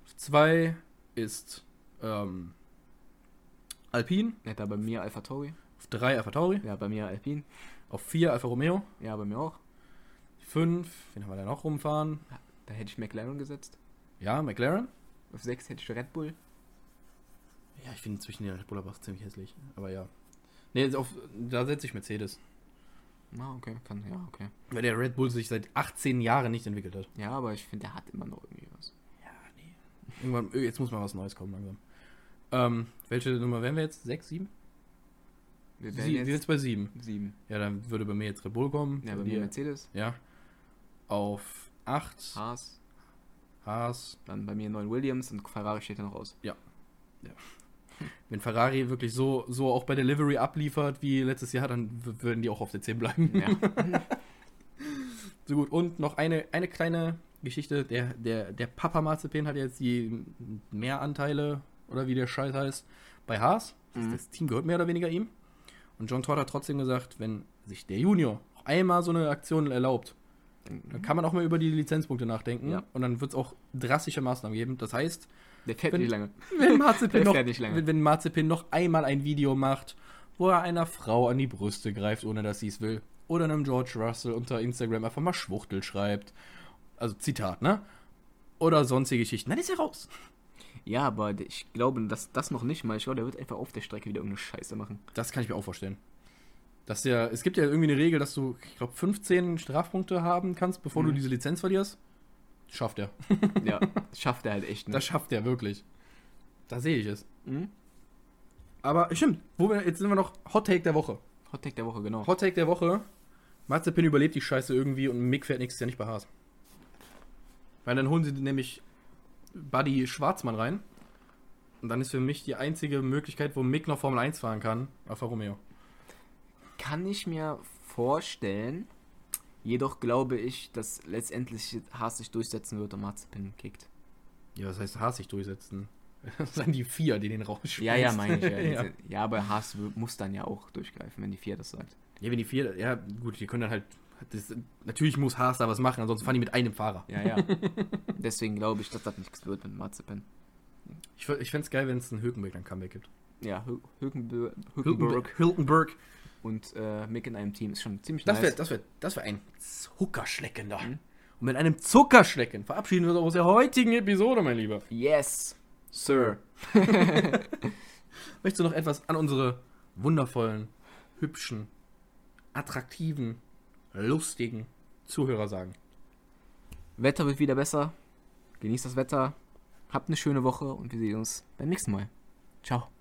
2 ist Alpine. Ja, da bei mir Alpha Tauri. Auf 3 Alpha Tauri. Ja, bei mir Alpine. Auf 4 Alfa Romeo. Ja, bei mir auch. 5, wen haben wir da noch rumfahren? Da hätte ich McLaren gesetzt. Ja, McLaren. Auf 6 hätte ich Red Bull. Ja, ich finde zwischen den Red Bull aber auch ziemlich hässlich. Aber ja. Nee, da setze ich Mercedes. Ah, okay, okay. Weil der Red Bull sich seit 18 Jahren nicht entwickelt hat. Ja, aber ich finde, der hat immer noch irgendwie was. Ja, nee. Irgendwann, jetzt muss mal was Neues kommen langsam. Welche Nummer wären wir jetzt? 6, 7? Wir Wir sind jetzt bei 7. 7. Ja, dann würde bei mir jetzt Red Bull kommen. Ja, bei mir Mercedes. Ja. Auf 8 Haas. Dann bei mir 9 Williams und Ferrari steht ja noch aus. Ja. Wenn Ferrari wirklich so auch bei der Livery abliefert wie letztes Jahr, dann würden die auch auf der 10 bleiben. Ja. So gut. Und noch eine kleine Geschichte. Der Papa Mazepin hat jetzt die Mehranteile, oder wie der Scheiß heißt, bei Haas. Das Team gehört mehr oder weniger ihm. Und John Todt hat trotzdem gesagt, wenn sich der Junior noch einmal so eine Aktion erlaubt, dann kann man auch mal über die Lizenzpunkte nachdenken. Ja. Und dann wird es auch drastische Maßnahmen geben. Das heißt, Der fährt nicht lange. wenn Mazepin, Der fährt nicht lange. wenn Mazepin noch einmal ein Video macht, wo er einer Frau an die Brüste greift, ohne dass sie es will, oder einem George Russell unter Instagram einfach mal Schwuchtel schreibt, also Zitat, ne? Oder sonstige Geschichten, dann ist er raus. Ja, aber ich glaube, dass das noch nicht mal. Ich glaube, der wird einfach auf der Strecke wieder irgendeine Scheiße machen. Das kann ich mir auch vorstellen. Es gibt ja irgendwie eine Regel, dass du, ich glaube, 15 Strafpunkte haben kannst, bevor du diese Lizenz verlierst. Schafft er. Ja, das schafft er halt echt. Ne? Das schafft er wirklich. Da sehe ich es. Mhm. Aber stimmt, jetzt sind wir noch Hot Take der Woche. Hot Take der Woche, genau. Hot Take der Woche. Mazepin überlebt die Scheiße irgendwie und Mick fährt nächstes Jahr nicht bei Haas. Weil dann holen sie nämlich Buddy Schwarzmann rein. Und dann ist für mich die einzige Möglichkeit, wo Mick noch Formel 1 fahren kann, Alfa Romeo. Kann ich mir vorstellen. Jedoch glaube ich, dass letztendlich Haas sich durchsetzen wird und Mazepin kickt. Ja, was heißt Haas sich durchsetzen? Das sind die 4, die den rausschmeißen. Ja, meine ich. Ja. Ja, aber Haas muss dann ja auch durchgreifen, wenn die 4 das sagt. Ja, wenn die 4, ja gut, die können dann halt, natürlich muss Haas da was machen, ansonsten fahren die mit einem Fahrer. Ja. Deswegen glaube ich, dass das nichts wird mit Mazepin. Ich fände es geil, wenn es einen Hülkenberg dann Comeback gibt. Ja, Hülkenberg Hülkenberg. und Mick in einem Team ist schon ziemlich Das nice. wär ein Zuckerschlecken da. Und mit einem Zuckerschlecken verabschieden wir uns aus der heutigen Episode, mein Lieber. Yes, Sir. Möchtest du noch etwas an unsere wundervollen, hübschen, attraktiven, lustigen Zuhörer sagen? Wetter wird wieder besser. Genießt das Wetter. Habt eine schöne Woche und wir sehen uns beim nächsten Mal. Ciao.